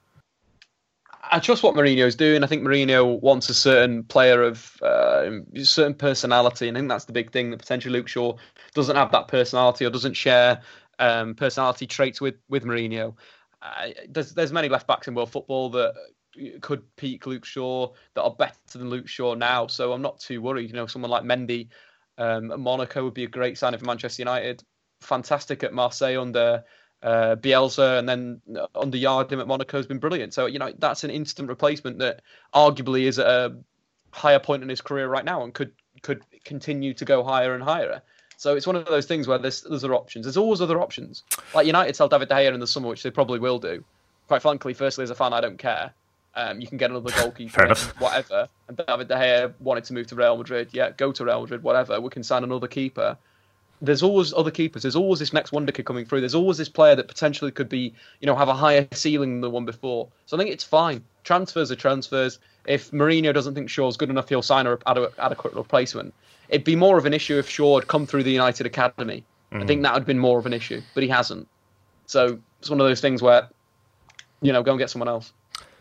I trust what Mourinho's doing. I think Mourinho wants a certain player of uh, a certain personality, and I think that's the big thing, that potentially Luke Shaw doesn't have that personality, or doesn't share um, personality traits with with Mourinho. Uh, there's there's many left backs in world football that could peak Luke Shaw, that are better than Luke Shaw now. So I'm not too worried. You know, someone like Mendy um, at Monaco would be a great signing for Manchester United. Fantastic at Marseille under Uh, Bielsa, and then under Yardim at Monaco has been brilliant. So, you know, that's an instant replacement that arguably is at a higher point in his career right now, and could could continue to go higher and higher. So it's one of those things where there's, there's other options. There's always other options. Like United sell David De Gea in the summer, which they probably will do. Quite frankly, firstly, as a fan, I don't care. Um, you can get another goalkeeper, and whatever. And David De Gea wanted to move to Real Madrid. Yeah, go to Real Madrid, whatever. We can sign another keeper. There's always other keepers. There's always this next wonder kid coming through. There's always this player that potentially could be, you know, have a higher ceiling than the one before. So I think it's fine. Transfers are transfers. If Mourinho doesn't think Shaw's good enough, he'll sign an adequate replacement. It'd be more of an issue if Shaw had come through the United Academy. Mm. I think that would have been more of an issue, but he hasn't. So it's one of those things where, you know, go and get someone else.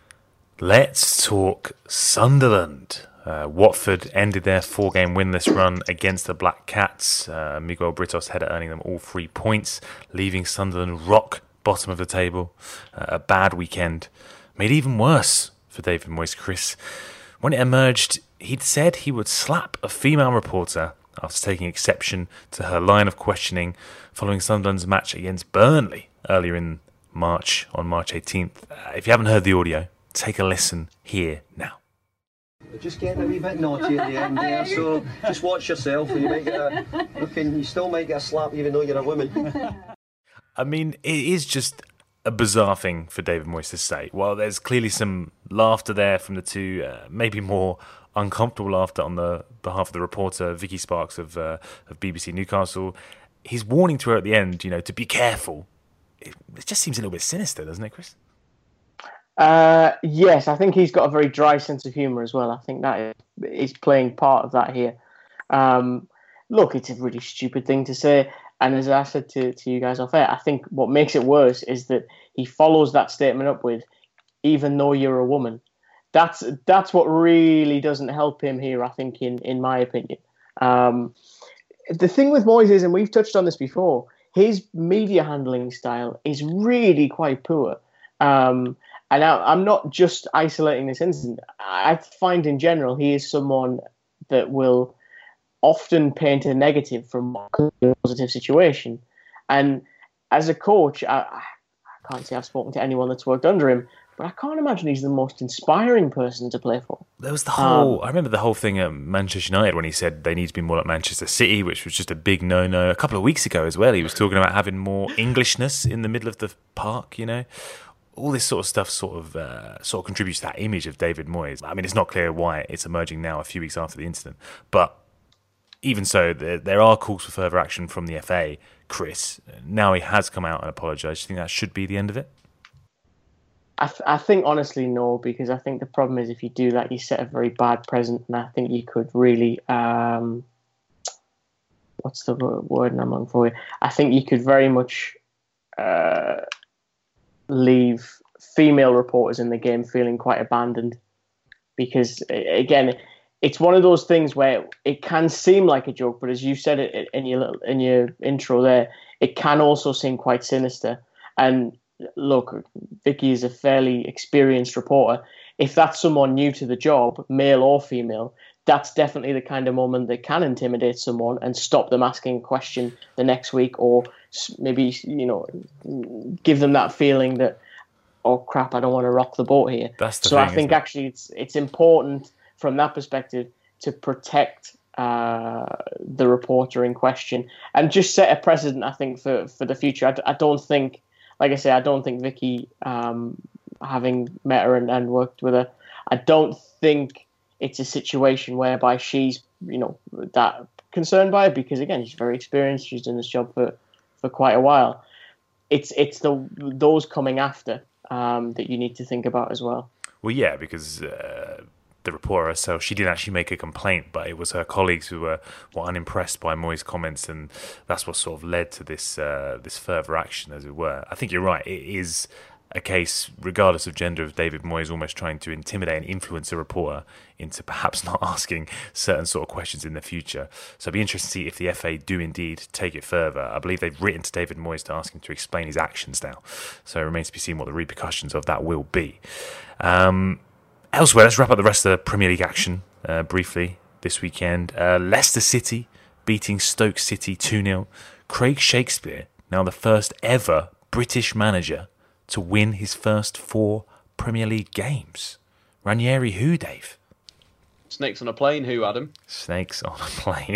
Let's talk Sunderland. Uh, Watford ended their four-game winless run against the Black Cats. Uh, Miguel Britos header earning them all three points, leaving Sunderland rock bottom of the table. Uh, a bad weekend, made even worse for David Moyes. Chris, when it emerged, he'd said he would slap a female reporter after taking exception to her line of questioning following Sunderland's match against Burnley earlier in March, on March eighteenth. Uh, if you haven't heard the audio, take a listen here now. Just getting a wee bit naughty at the end there, so just watch yourself. You might get a, looking, you still might get a slap even though you're a woman. I mean, it is just a bizarre thing for David Moyes to say. While there's clearly some laughter there from the two, uh, maybe more uncomfortable laughter on the behalf of the reporter Vicky Sparks of uh, of B B C Newcastle, his warning to her at the end, you know, to be careful. It, it just seems a little bit sinister, doesn't it, Chris? Uh, yes, I think he's got a very dry sense of humour as well. I think that is, is playing part of that here. Um, look, it's a really stupid thing to say. And as I said to, to you guys off air, I think what makes it worse is that he follows that statement up with, even though you're a woman. That's that's what really doesn't help him here, I think, in, in my opinion. Um, the thing with Moyes is, and we've touched on this before, his media handling style is really quite poor. Um, and I, I'm not just isolating this incident. I find in general he is someone that will often paint a negative from a positive situation. And as a coach, I, I can't say I've spoken to anyone that's worked under him, but I can't imagine he's the most inspiring person to play for. There was the whole... Um, I remember the whole thing at Manchester United when he said they need to be more like Manchester City, which was just a big no-no. A couple of weeks ago as well, he was talking about having more Englishness in the middle of the park, you know? All this sort of stuff sort of uh, sort of contributes to that image of David Moyes. I mean, it's not clear why it's emerging now a few weeks after the incident. But even so, there, there are calls for further action from the F A. Chris, now he has come out and apologised. Do you think that should be the end of it? I, th- I think honestly no, because I think the problem is if you do that, you set a very bad precedent, and I think you could really um, what's the word I'm looking for? I think you could very much uh, leave female reporters in the game feeling quite abandoned, because again, it's one of those things where it can seem like a joke, but as you said it in your little, in your intro there, it can also seem quite sinister. And look, Vicky is a fairly experienced reporter. If that's someone new to the job, male or female, that's definitely the kind of moment that can intimidate someone and stop them asking a question the next week, or maybe, you know, give them that feeling that, oh crap, I don't want to rock the boat here. That's the so thing, I think actually it's it's important from that perspective to protect uh, the reporter in question and just set a precedent, I think, for, for the future. I, I don't think, like I say, I don't think Vicky, um, having met her and, and worked with her, I don't think it's a situation whereby she's, you know, that concerned by it, because again, she's very experienced. She's done this job for, for quite a while. It's it's the those coming after um, that you need to think about as well. Well, yeah, because uh, the reporter herself, she didn't actually make a complaint, but it was her colleagues who were, were unimpressed by Moyes' comments, and that's what sort of led to this uh, this further action, as it were. I think you're right. It is a case, regardless of gender, of David Moyes almost trying to intimidate and influence a reporter into perhaps not asking certain sort of questions in the future. So it'd be interesting to see if the F A do indeed take it further. I believe they've written to David Moyes to ask him to explain his actions now. So it remains to be seen what the repercussions of that will be. Um, elsewhere, let's wrap up the rest of the Premier League action uh, briefly this weekend. Uh, Leicester City beating Stoke City two nil. Craig Shakespeare, now the first ever British manager to win his first four Premier League games. Ranieri who, Dave? Snakes on a plane who, Adam? Snakes on a plane.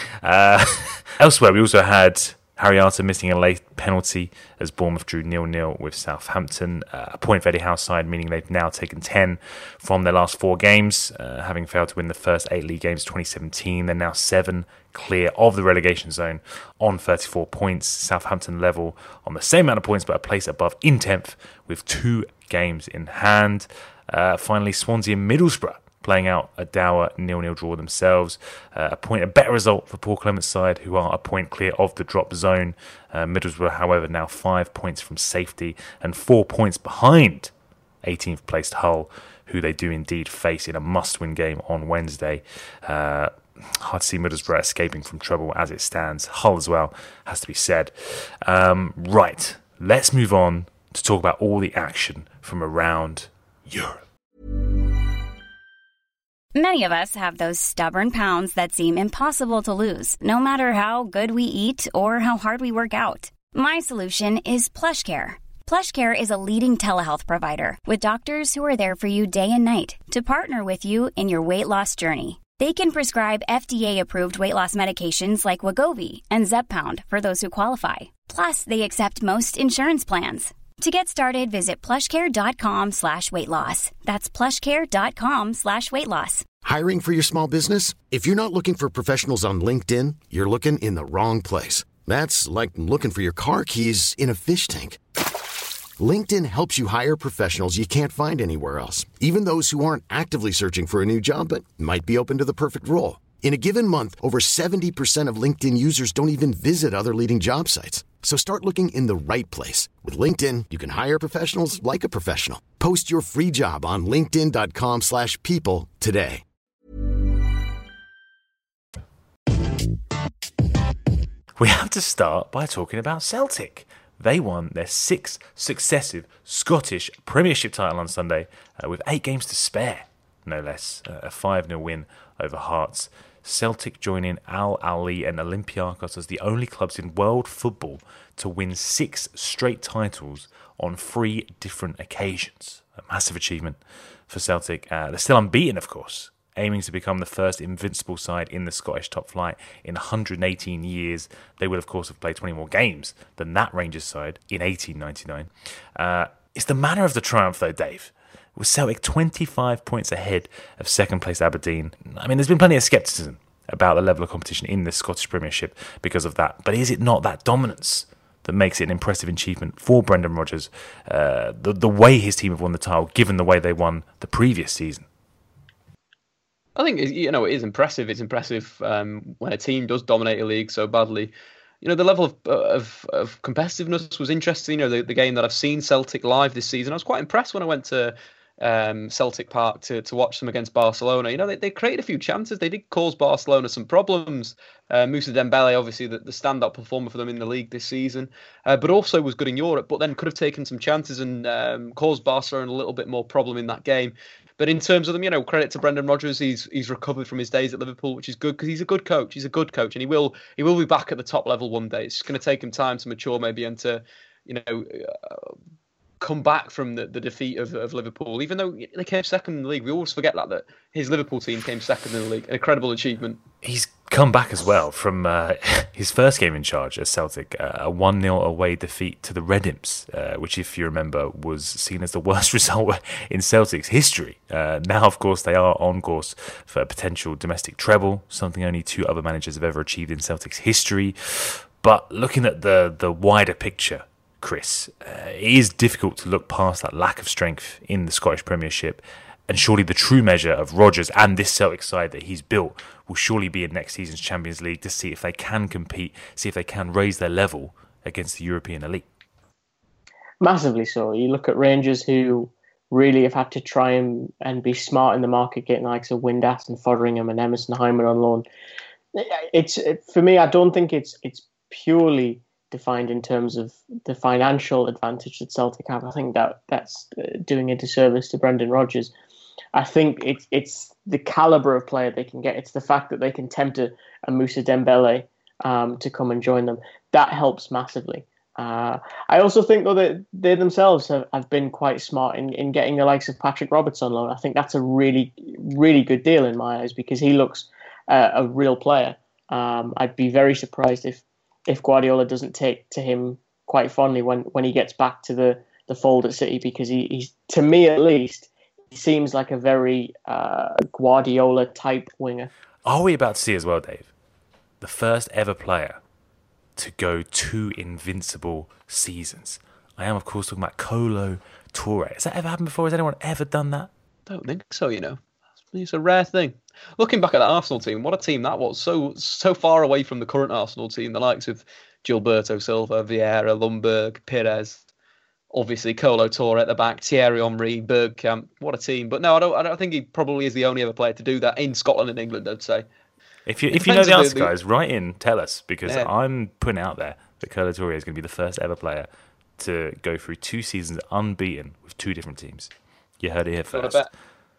Uh, elsewhere, we also had Harry Arter missing a late penalty as Bournemouth drew nil nil with Southampton. Uh, a point for Eddie Howe's side, meaning they've now taken ten from their last four games, uh, having failed to win the first eight league games of twenty seventeen. They're now seven clear of the relegation zone on thirty-four points. Southampton level on the same amount of points, but a place above in tenth with two games in hand. Uh, finally, Swansea and Middlesbrough playing out a dour nil nil draw themselves. Uh, a point, a better result for Paul Clement's side, who are a point clear of the drop zone. Uh, Middlesbrough, however, now five points from safety and four points behind eighteenth placed Hull, who they do indeed face in a must-win game on Wednesday. Uh, hard to see Middlesbrough escaping from trouble as it stands. Hull as well, has to be said. Um, right, let's move on to talk about all the action from around Europe. Many of us have those stubborn pounds that seem impossible to lose, no matter how good we eat or how hard we work out. My solution is PlushCare. PlushCare is a leading telehealth provider with doctors who are there for you day and night to partner with you in your weight loss journey. They can prescribe F D A-approved weight loss medications like Wegovy and Zepbound for those who qualify. Plus, they accept most insurance plans. To get started, visit plushcare.com slash weight loss. That's plushcare.com slash weight loss. Hiring for your small business? If you're not looking for professionals on LinkedIn, you're looking in the wrong place. That's like looking for your car keys in a fish tank. LinkedIn helps you hire professionals you can't find anywhere else, even those who aren't actively searching for a new job but might be open to the perfect role. In a given month, over seventy percent of LinkedIn users don't even visit other leading job sites. So start looking in the right place. With LinkedIn, you can hire professionals like a professional. Post your free job on linkedin.com slash people today. We have to start by talking about Celtic. They won their sixth successive Scottish Premiership title on Sunday uh, with eight games to spare, no less. Uh, a five nil win over Hearts. Celtic joining Al Ahly and Olympiacos as the only clubs in world football to win six straight titles on three different occasions. A massive achievement for Celtic. Uh, they're still unbeaten, of course, aiming to become the first invincible side in the Scottish top flight in one hundred eighteen years. They will, of course, have played twenty more games than that Rangers side in eighteen ninety-nine. Uh, it's the manner of the triumph, though, Dave. With Celtic twenty-five points ahead of second place Aberdeen. I mean, there's been plenty of scepticism about the level of competition in the Scottish Premiership because of that. But is it not that dominance that makes it an impressive achievement for Brendan Rodgers? Uh, the, the way his team have won the title, given the way they won the previous season. I think, you know, it is impressive. It's impressive um, when a team does dominate a league so badly. You know, the level of of, of competitiveness was interesting. You know, the, the game that I've seen Celtic live this season, I was quite impressed when I went to um, Celtic Park to, to watch them against Barcelona. You know, they, they created a few chances. They did cause Barcelona some problems. Uh, Moussa Dembele, obviously, the, the stand-up performer for them in the league this season, uh, but also was good in Europe, but then could have taken some chances and um, caused Barcelona a little bit more problem in that game. But in terms of them, you know, credit to Brendan Rodgers, he's he's recovered from his days at Liverpool, which is good because he's a good coach. He's a good coach, and he will he will be back at the top level one day. It's going to take him time to mature, maybe, and to, you know, uh, come back from the, the defeat of, of Liverpool. Even though they came second in the league, we always forget that that his Liverpool team came second in the league. An incredible achievement. He's come back as well from uh, his first game in charge at Celtic, uh, a one nil away defeat to the Red Imps, uh, which, if you remember, was seen as the worst result in Celtic's history. Uh, now, of course, they are on course for a potential domestic treble, something only two other managers have ever achieved in Celtic's history. But looking at the, the wider picture, Chris, uh, it is difficult to look past that lack of strength in the Scottish Premiership. And surely the true measure of Rodgers and this Celtic side that he's built will surely be in next season's Champions League to see if they can compete, see if they can raise their level against the European elite. Massively so. You look at Rangers, who really have had to try and, and be smart in the market, getting likes of Windass and Fotheringham and Emerson Hyman on loan. It's it, for me, I don't think it's it's purely defined in terms of the financial advantage that Celtic have. I think that that's doing a disservice to Brendan Rodgers. I think it's it's the calibre of player they can get. It's the fact that they can tempt a, a Moussa Dembele um, to come and join them. That helps massively. Uh, I also think, though, that they themselves have, have been quite smart in, in getting the likes of Patrick Roberts on loan. I think that's a really, really good deal in my eyes because he looks uh, a real player. Um, I'd be very surprised if if Guardiola doesn't take to him quite fondly when, when he gets back to the, the fold at City, because he, he's, to me at least, he seems like a very uh, Guardiola-type winger. Are we about to see as well, Dave, the first ever player to go two invincible seasons? I am, of course, talking about Kolo Touré. Has that ever happened before? Has anyone ever done that? I don't think so, you know. It's a rare thing. Looking back at that Arsenal team, what a team that was. So so far away from the current Arsenal team, the likes of Gilberto Silva, Vieira, Lundberg, Pires, obviously Kolo Touré at the back, Thierry Henry, Bergkamp. What a team. But no, I don't I don't think he probably is the only other player to do that in Scotland and England, I'd say. If you if you know the answer, the, guys, write in, tell us, because yeah. I'm putting out there that Kolo Touré is going to be the first ever player to go through two seasons unbeaten with two different teams. You heard it here first. Got a bet?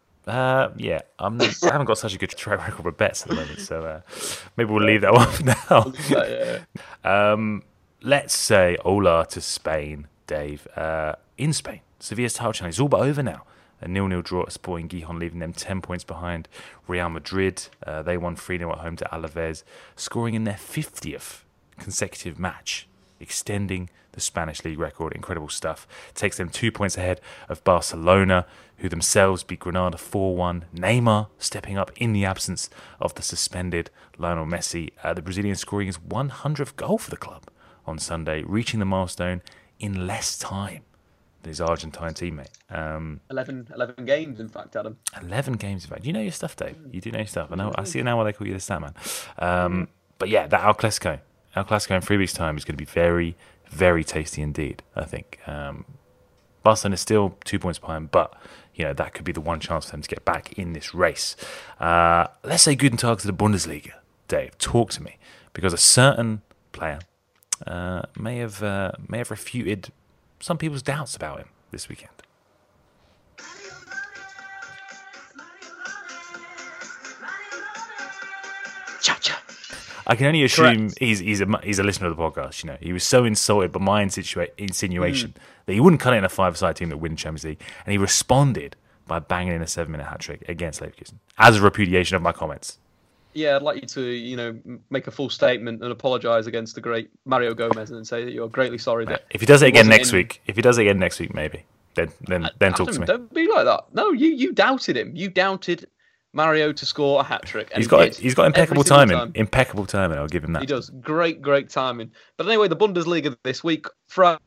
Uh, yeah, I'm not, I haven't got such a good track record with bets at the moment, so uh, maybe we'll leave that one for now. yeah, yeah. um, let's say hola to Spain, Dave. Uh, in Spain, Sevilla's title challenge is all but over now. A nil-nil draw at Sporting Gijon, leaving them ten points behind Real Madrid. Uh, they won three nil at home to Alaves, scoring in their fiftieth consecutive match, extending the Spanish league record. Incredible stuff. Takes them two points ahead of Barcelona, who themselves beat Granada four one. Neymar stepping up in the absence of the suspended Lionel Messi. Uh, the Brazilian scoring his one hundredth goal for the club on Sunday, reaching the milestone in less time his Argentine teammate. Um, eleven, eleven games, in fact, Adam. eleven games, in fact. You know your stuff, Dave. You do know your stuff. I know. I see now why they call you the stat man. Um, but yeah, that El Clasico. El Clasico in three weeks' time is going to be very, very tasty indeed, I think. Um, Barcelona is still two points behind, but you know that could be the one chance for them to get back in this race. Uh, let's say guten Tag to the Bundesliga, Dave. Talk to me, because a certain player uh, may have uh, may have refuted some people's doubts about him this weekend. Cha-cha. I can only assume Correct. he's he's a he's a listener of the podcast. You know, he was so insulted by my insitua- insinuation mm. that he wouldn't cut it in a five-side team that win Champions League, and he responded by banging in a seven-minute hat trick against Leverkusen as a repudiation of my comments. Yeah, I'd like you to, you know, make a full statement and apologise against the great Mario Gomez and say that you're greatly sorry that if he does it again wasn't next in... week, if he does it again next week, maybe then then I, then Adam, talk to me. Don't be like that. No, you you doubted him. You doubted Mario to score a hat trick. He's got he's got impeccable timing. Time. Impeccable timing. I'll give him that. He does great, great timing. But anyway, the Bundesliga this week, Friday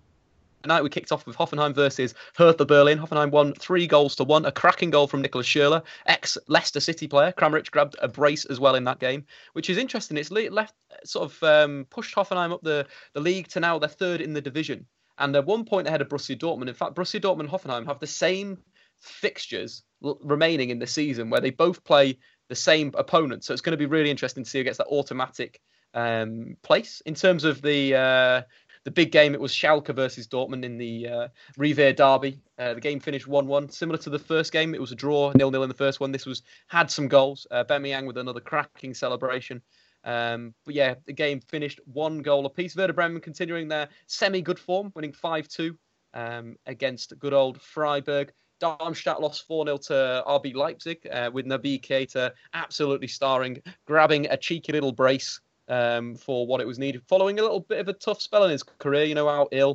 night we kicked off with Hoffenheim versus Hertha Berlin. Hoffenheim won three goals to one. A cracking goal from Nicolas Schürrle, ex-Leicester City player. Kramaric grabbed a brace as well in that game, which is interesting. It's left sort of um, pushed Hoffenheim up the, the league to now they're third in the division. And they're one point ahead of Borussia Dortmund. In fact, Borussia Dortmund and Hoffenheim have the same fixtures l- remaining in the season where they both play the same opponent. So it's going to be really interesting to see who gets that automatic um, place. In terms of the... Uh, The big game, it was Schalke versus Dortmund in the uh, Revier Derby. Uh, the game finished one one. Similar to the first game, it was a draw, nil nil in the first one. This was had some goals. Uh, Aubameyang with another cracking celebration. Um, but yeah, the game finished one goal apiece. Werder Bremen continuing their semi-good form, winning five two um, against good old Freiburg. Darmstadt lost four nil to R B Leipzig uh, with Naby Keita absolutely starring, grabbing a cheeky little brace Um, for what it was needed, following a little bit of a tough spell in his career, you know, out ill.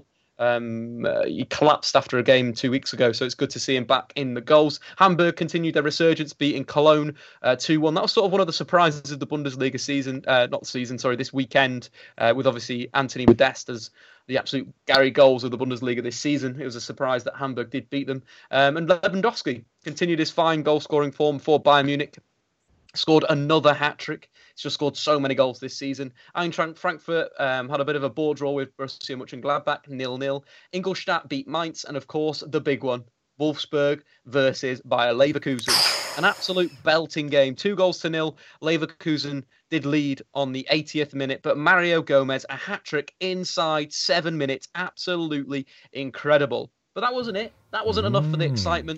Um, uh, he collapsed after a game two weeks ago, so it's good to see him back in the goals. Hamburg continued their resurgence, beating Cologne uh, two one. That was sort of one of the surprises of the Bundesliga season, uh, not the season, sorry, this weekend, uh, with obviously Anthony Modeste as the absolute Gary goals of the Bundesliga this season. It was a surprise that Hamburg did beat them. Um, and Lewandowski continued his fine goal-scoring form for Bayern Munich. Scored another hat-trick. He's just scored so many goals this season. Eintracht Frankfurt um, had a bit of a ball draw with Borussia Mönchengladbach, nil nil. Ingolstadt beat Mainz, and of course, the big one, Wolfsburg versus Bayer Leverkusen. An absolute belting game. Two goals to nil. Leverkusen did lead on the eightieth minute, but Mario Gomez, a hat-trick inside seven minutes. Absolutely incredible. But that wasn't it. That wasn't enough for the excitement.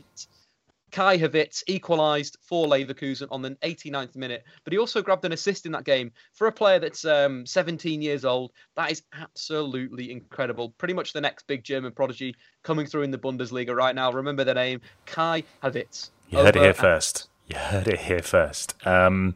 Kai Havertz equalised for Leverkusen on the eighty-ninth minute, but he also grabbed an assist in that game. For a player that's um, seventeen years old, that is absolutely incredible. Pretty much the next big German prodigy coming through in the Bundesliga right now. Remember the name, Kai Havertz. You heard it here first. You heard it here first. Um,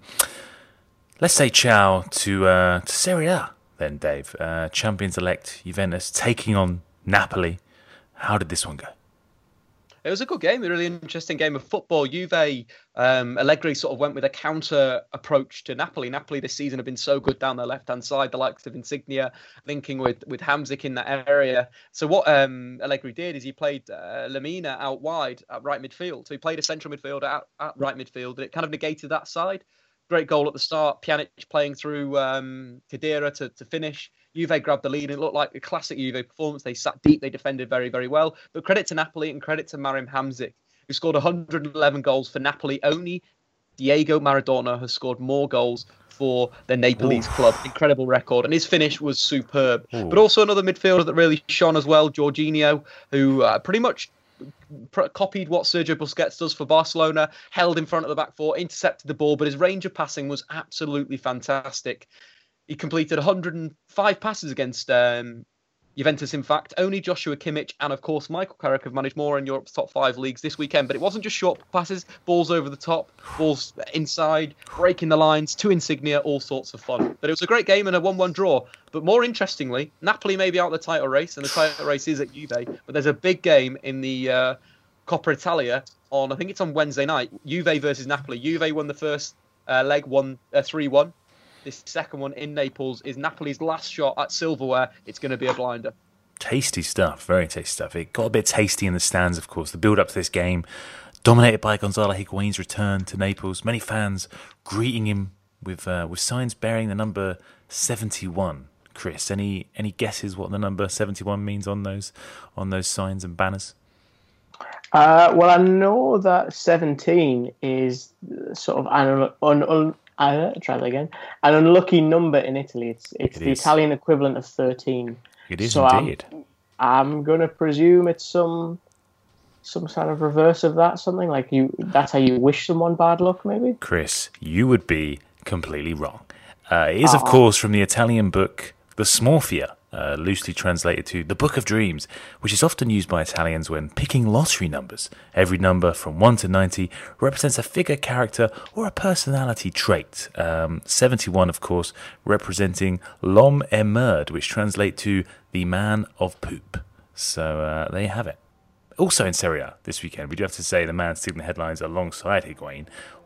let's say ciao to, uh, to Serie A then, Dave. Uh, Champions-elect Juventus taking on Napoli. How did this one go? It was a good game, a really interesting game of football. Juve, um, Allegri sort of went with a counter approach to Napoli. Napoli this season have been so good down their left-hand side, the likes of Insigne linking with, with Hamsik in that area. So what um, Allegri did is he played uh, Lemina out wide at right midfield. So he played a central midfielder at, at right midfield, and it kind of negated that side. Great goal at the start. Pjanic playing through um, Khedira to, to finish. Juve grabbed the lead. It looked like a classic Juve performance. They sat deep. They defended very, very well. But credit to Napoli and credit to Marim Hamsik, who scored one hundred eleven goals for Napoli. Only Diego Maradona has scored more goals for the Nepalese Ooh. club. Incredible record. And his finish was superb. Ooh. But also another midfielder that really shone as well, Jorginho, who uh, pretty much copied what Sergio Busquets does for Barcelona, held in front of the back four, intercepted the ball, but his range of passing was absolutely fantastic. He completed one hundred five passes against um, Juventus, in fact. Only Joshua Kimmich and, of course, Michael Carrick have managed more in Europe's top five leagues this weekend. But it wasn't just short passes, balls over the top, balls inside, breaking the lines, to Insignia, all sorts of fun. But it was a great game and a one one draw. But more interestingly, Napoli may be out of the title race, and the title race is at Juve. But there's a big game in the uh, Coppa Italia on, I think it's on Wednesday night, Juve versus Napoli. Juve won the first uh, leg one, uh, three one. This second one in Naples is Napoli's last shot at silverware. It's going to be a blinder. Tasty stuff, very tasty stuff. It got a bit tasty in the stands, of course. The build-up to this game, dominated by Gonzalo Higuain's return to Naples. Many fans greeting him with uh, with signs bearing the number seventy-one. Chris, any any guesses what the number seventy-one means on those on those signs and banners? Uh, well, I know that seventeen is sort of an un, un, uh, try that again. An unlucky number in Italy. It's it's It the is. Italian equivalent of thirteen. It is So indeed. I'm, I'm gonna presume it's some some kind of reverse of that. Something like you. That's how you wish someone bad luck, maybe. Chris, you would be completely wrong. Uh, it is, of Aw. course, from the Italian book The Smorfia, uh, loosely translated to The Book of Dreams, which is often used by Italians when picking lottery numbers. Every number from one to ninety represents a figure, character, or a personality trait. Um, seventy-one, of course, representing L'homme est merde, which translate to the man of poop. So uh, there you have it. Also in Serie A this weekend, we do have to say the man stealing the headlines alongside Higuain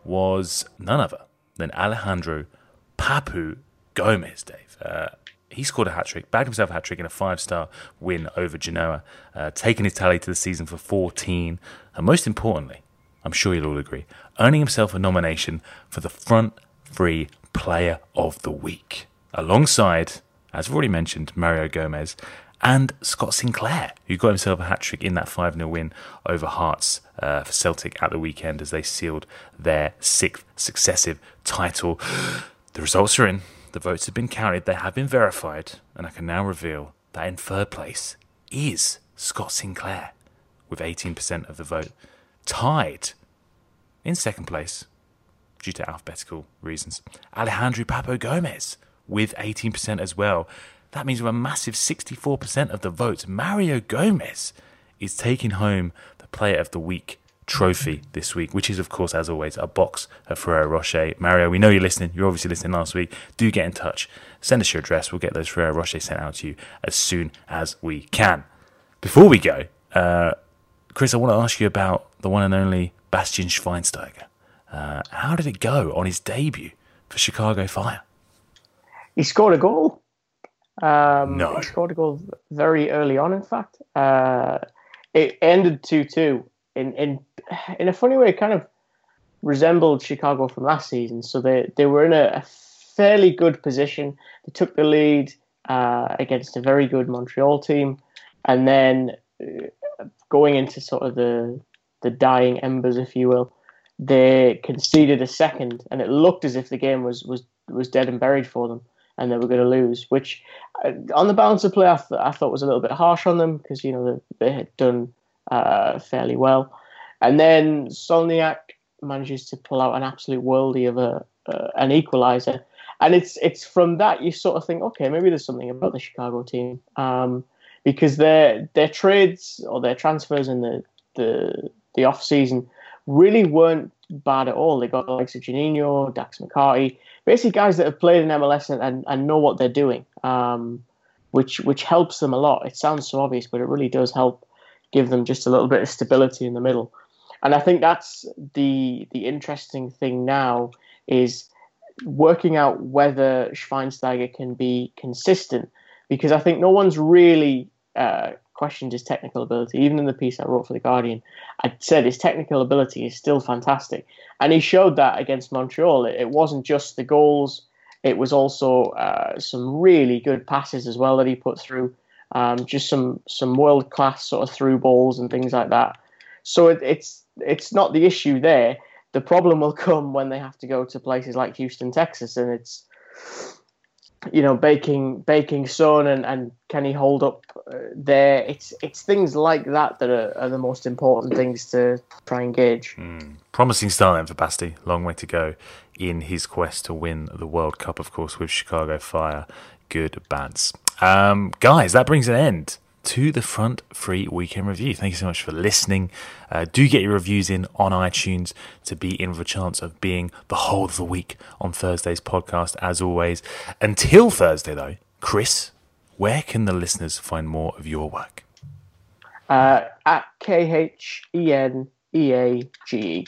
was none other than Alejandro Papu Gomez, Dave. Uh, he scored a hat-trick, bagged himself a hat-trick in a five-star win over Genoa, uh, taking his tally to the season for fourteen, and most importantly, I'm sure you'll all agree, earning himself a nomination for the Front Free Player of the Week, alongside, as I've already mentioned, Mario Gomez and Scott Sinclair, who got himself a hat-trick in that five nil win over Hearts uh, for Celtic at the weekend as they sealed their sixth successive title. The results are in. The votes have been counted. They have been verified. And I can now reveal that in third place is Scott Sinclair with eighteen percent of the vote. Tied in second place, due to alphabetical reasons, Alejandro Papu Gomez with eighteen percent as well. That means with a massive sixty-four percent of the votes, Mario Gomez is taking home the Player of the Week trophy this week, which is, of course, as always, a box of Ferrero Rocher. Mario, we know you're listening. You're obviously listening last week. Do get in touch. Send us your address. We'll get those Ferrero Rocher sent out to you as soon as we can. Before we go, uh, Chris, I want to ask you about the one and only Bastian Schweinsteiger. Uh, how did it go on his debut for Chicago Fire? He scored a goal. Um, No. He scored a goal very early on, in fact. Uh, it ended two two. In, in in a funny way, it kind of resembled Chicago from last season. So they, they were in a, a fairly good position. They took the lead uh, against a very good Montreal team. And then uh, going into sort of the the dying embers, if you will, they conceded a second. And it looked as if the game was, was, was dead and buried for them. And they were going to lose, which uh, on the balance of play, I, th- I thought was a little bit harsh on them because, you know, they, they had done uh, fairly well. And then Solniak manages to pull out an absolute worldie of a uh, an equaliser. And it's it's from that you sort of think, okay, maybe there's something about the Chicago team. Um, because their their trades or their transfers in the, the, the off-season really weren't bad at all. They got the likes of Juninho, Dax McCarty, basically guys that have played in M L S and, and, and know what they're doing, um, which which helps them a lot. It sounds so obvious, but it really does help give them just a little bit of stability in the middle. And I think that's the the interesting thing now is working out whether Schweinsteiger can be consistent, because I think no one's really uh, questioned his technical ability. Even in the piece I wrote for The Guardian, I said his technical ability is still fantastic. And he showed that against Montreal. It, it wasn't just the goals. It was also uh, some really good passes as well that he put through. Um, just some some world-class sort of through balls and things like that. So it, it's it's not the issue there. The problem will come when they have to go to places like Houston, Texas, and it's, you know, baking baking sun and, and can he hold up uh, there? It's it's things like that that are, are the most important things to try and gauge. Mm. Promising start then for Basti. Long way to go in his quest to win the World Cup, of course, with Chicago Fire. Good bads. Um, guys, that brings an end to the Front Free Weekend Review. Thank you so much for listening. Uh, do get your reviews in on iTunes to be in with a chance of being the whole of the week on Thursday's podcast, as always. Until Thursday, though, Chris, where can the listeners find more of your work? Uh, at K H E N E A G E.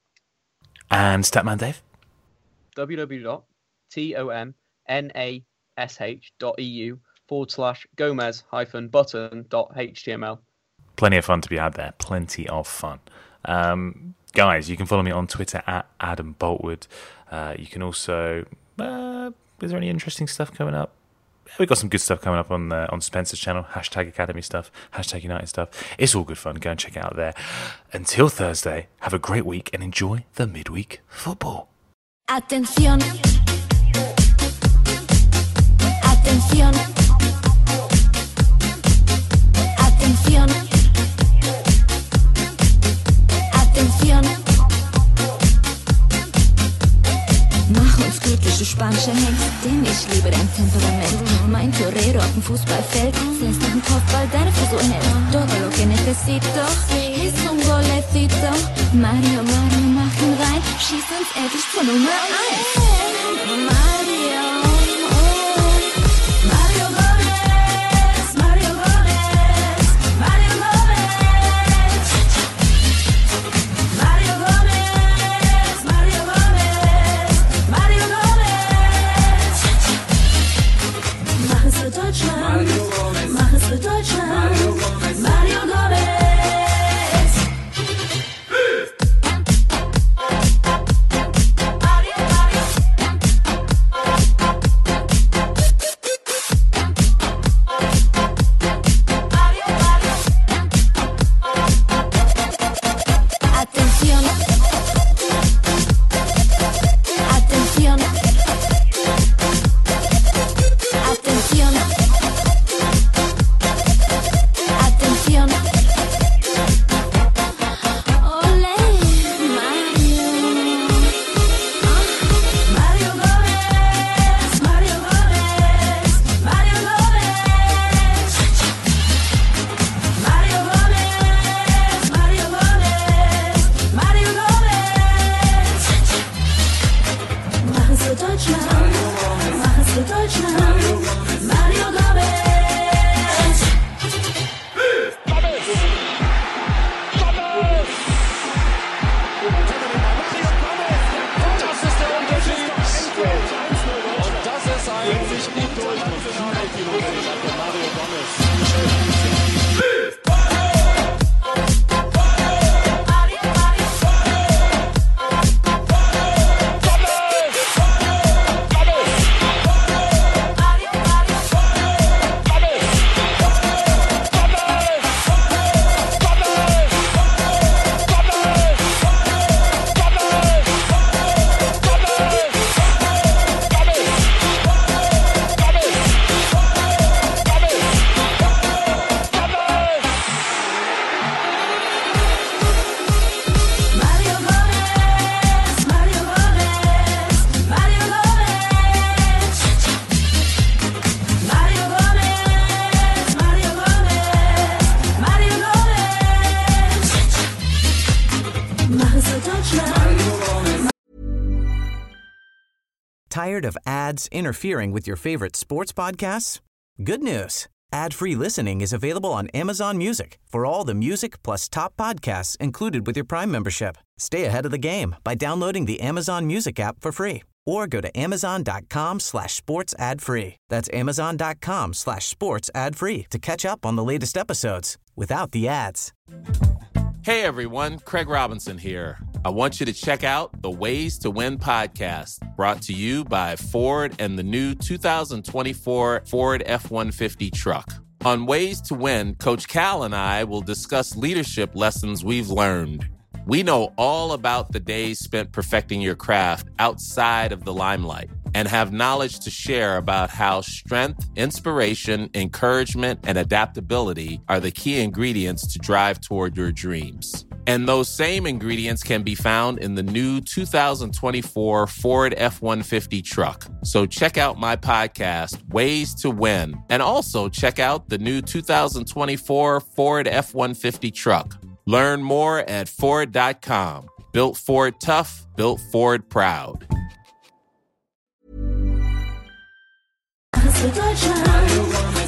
And Statman Dave? w w w dot tom nash dot e u forward slash Gomez hyphen button dot html. Plenty of fun to be had there. Plenty of fun. Um, guys, you can follow me on Twitter at Adam Boltwood. Uh, you can also... Uh, is there any interesting stuff coming up? We've got some good stuff coming up on uh, on Spencer's channel. Hashtag Academy stuff. Hashtag United stuff. It's all good fun. Go and check it out there. Until Thursday, have a great week and enjoy the midweek football. Atención. Atención. Atención. Atención. Mach uns glücklich, du spanischer Hengst, denn ich liebe dein Temperament. Mein Torero auf dem Fußballfeld, lässt nach dem Kopfball deine Frisur hält. Todo lo que necesito es un golecito. Mario, Mario, mach ihn rein, schieß uns endlich von Nummer eins. Mario, oh. Mario Gomez, Mario Gomez, Mario Gomez. Mario Gomez, Mario Gomez, Mario Gomez. Mach es für Deutschland, Mario Gomez. Mach es für Deutschland, Mario Gomez. Mario Gomez. Atención. Atención. Atención. Atención. Ole, Mario. Mario Gomez, Mario Gomez, Mario Gomez. Mario Gomez, Mario Gomez, Mario Gomez. Mach es für Deutschland, mach es für Deutschland, Mario Gomez. Das ist der Unterschied. Und das ist eigentlich gut durchgeführt. Mario Gomez. Mario Gomez, Mario Gomez, Mario Gomez. Mario Gomez, Mario Gomez, Mario Gomez. Mach es für Deutschland. Tired of ads interfering with your favorite sports podcasts? Good news. Ad-free listening is available on Amazon Music for all the music plus top podcasts included with your Prime membership. Stay ahead of the game by downloading the Amazon Music app for free or go to amazon.com slash sports ad free. That's amazon.com slash sports ad free to catch up on the latest episodes without the ads. Hey everyone, Craig Robinson here. I want you to check out the Ways to Win podcast, brought to you by Ford and the new two thousand twenty-four Ford F one fifty truck. On Ways to Win, Coach Cal and I will discuss leadership lessons we've learned. We know all about the days spent perfecting your craft outside of the limelight and have knowledge to share about how strength, inspiration, encouragement, and adaptability are the key ingredients to drive toward your dreams. And those same ingredients can be found in the new two thousand twenty-four Ford F one fifty truck. So check out my podcast, Ways to Win, and also check out the new two thousand twenty-four Ford F one fifty truck. Learn more at Ford dot com. Built Ford tough, built Ford proud. Mach es für Deutschland.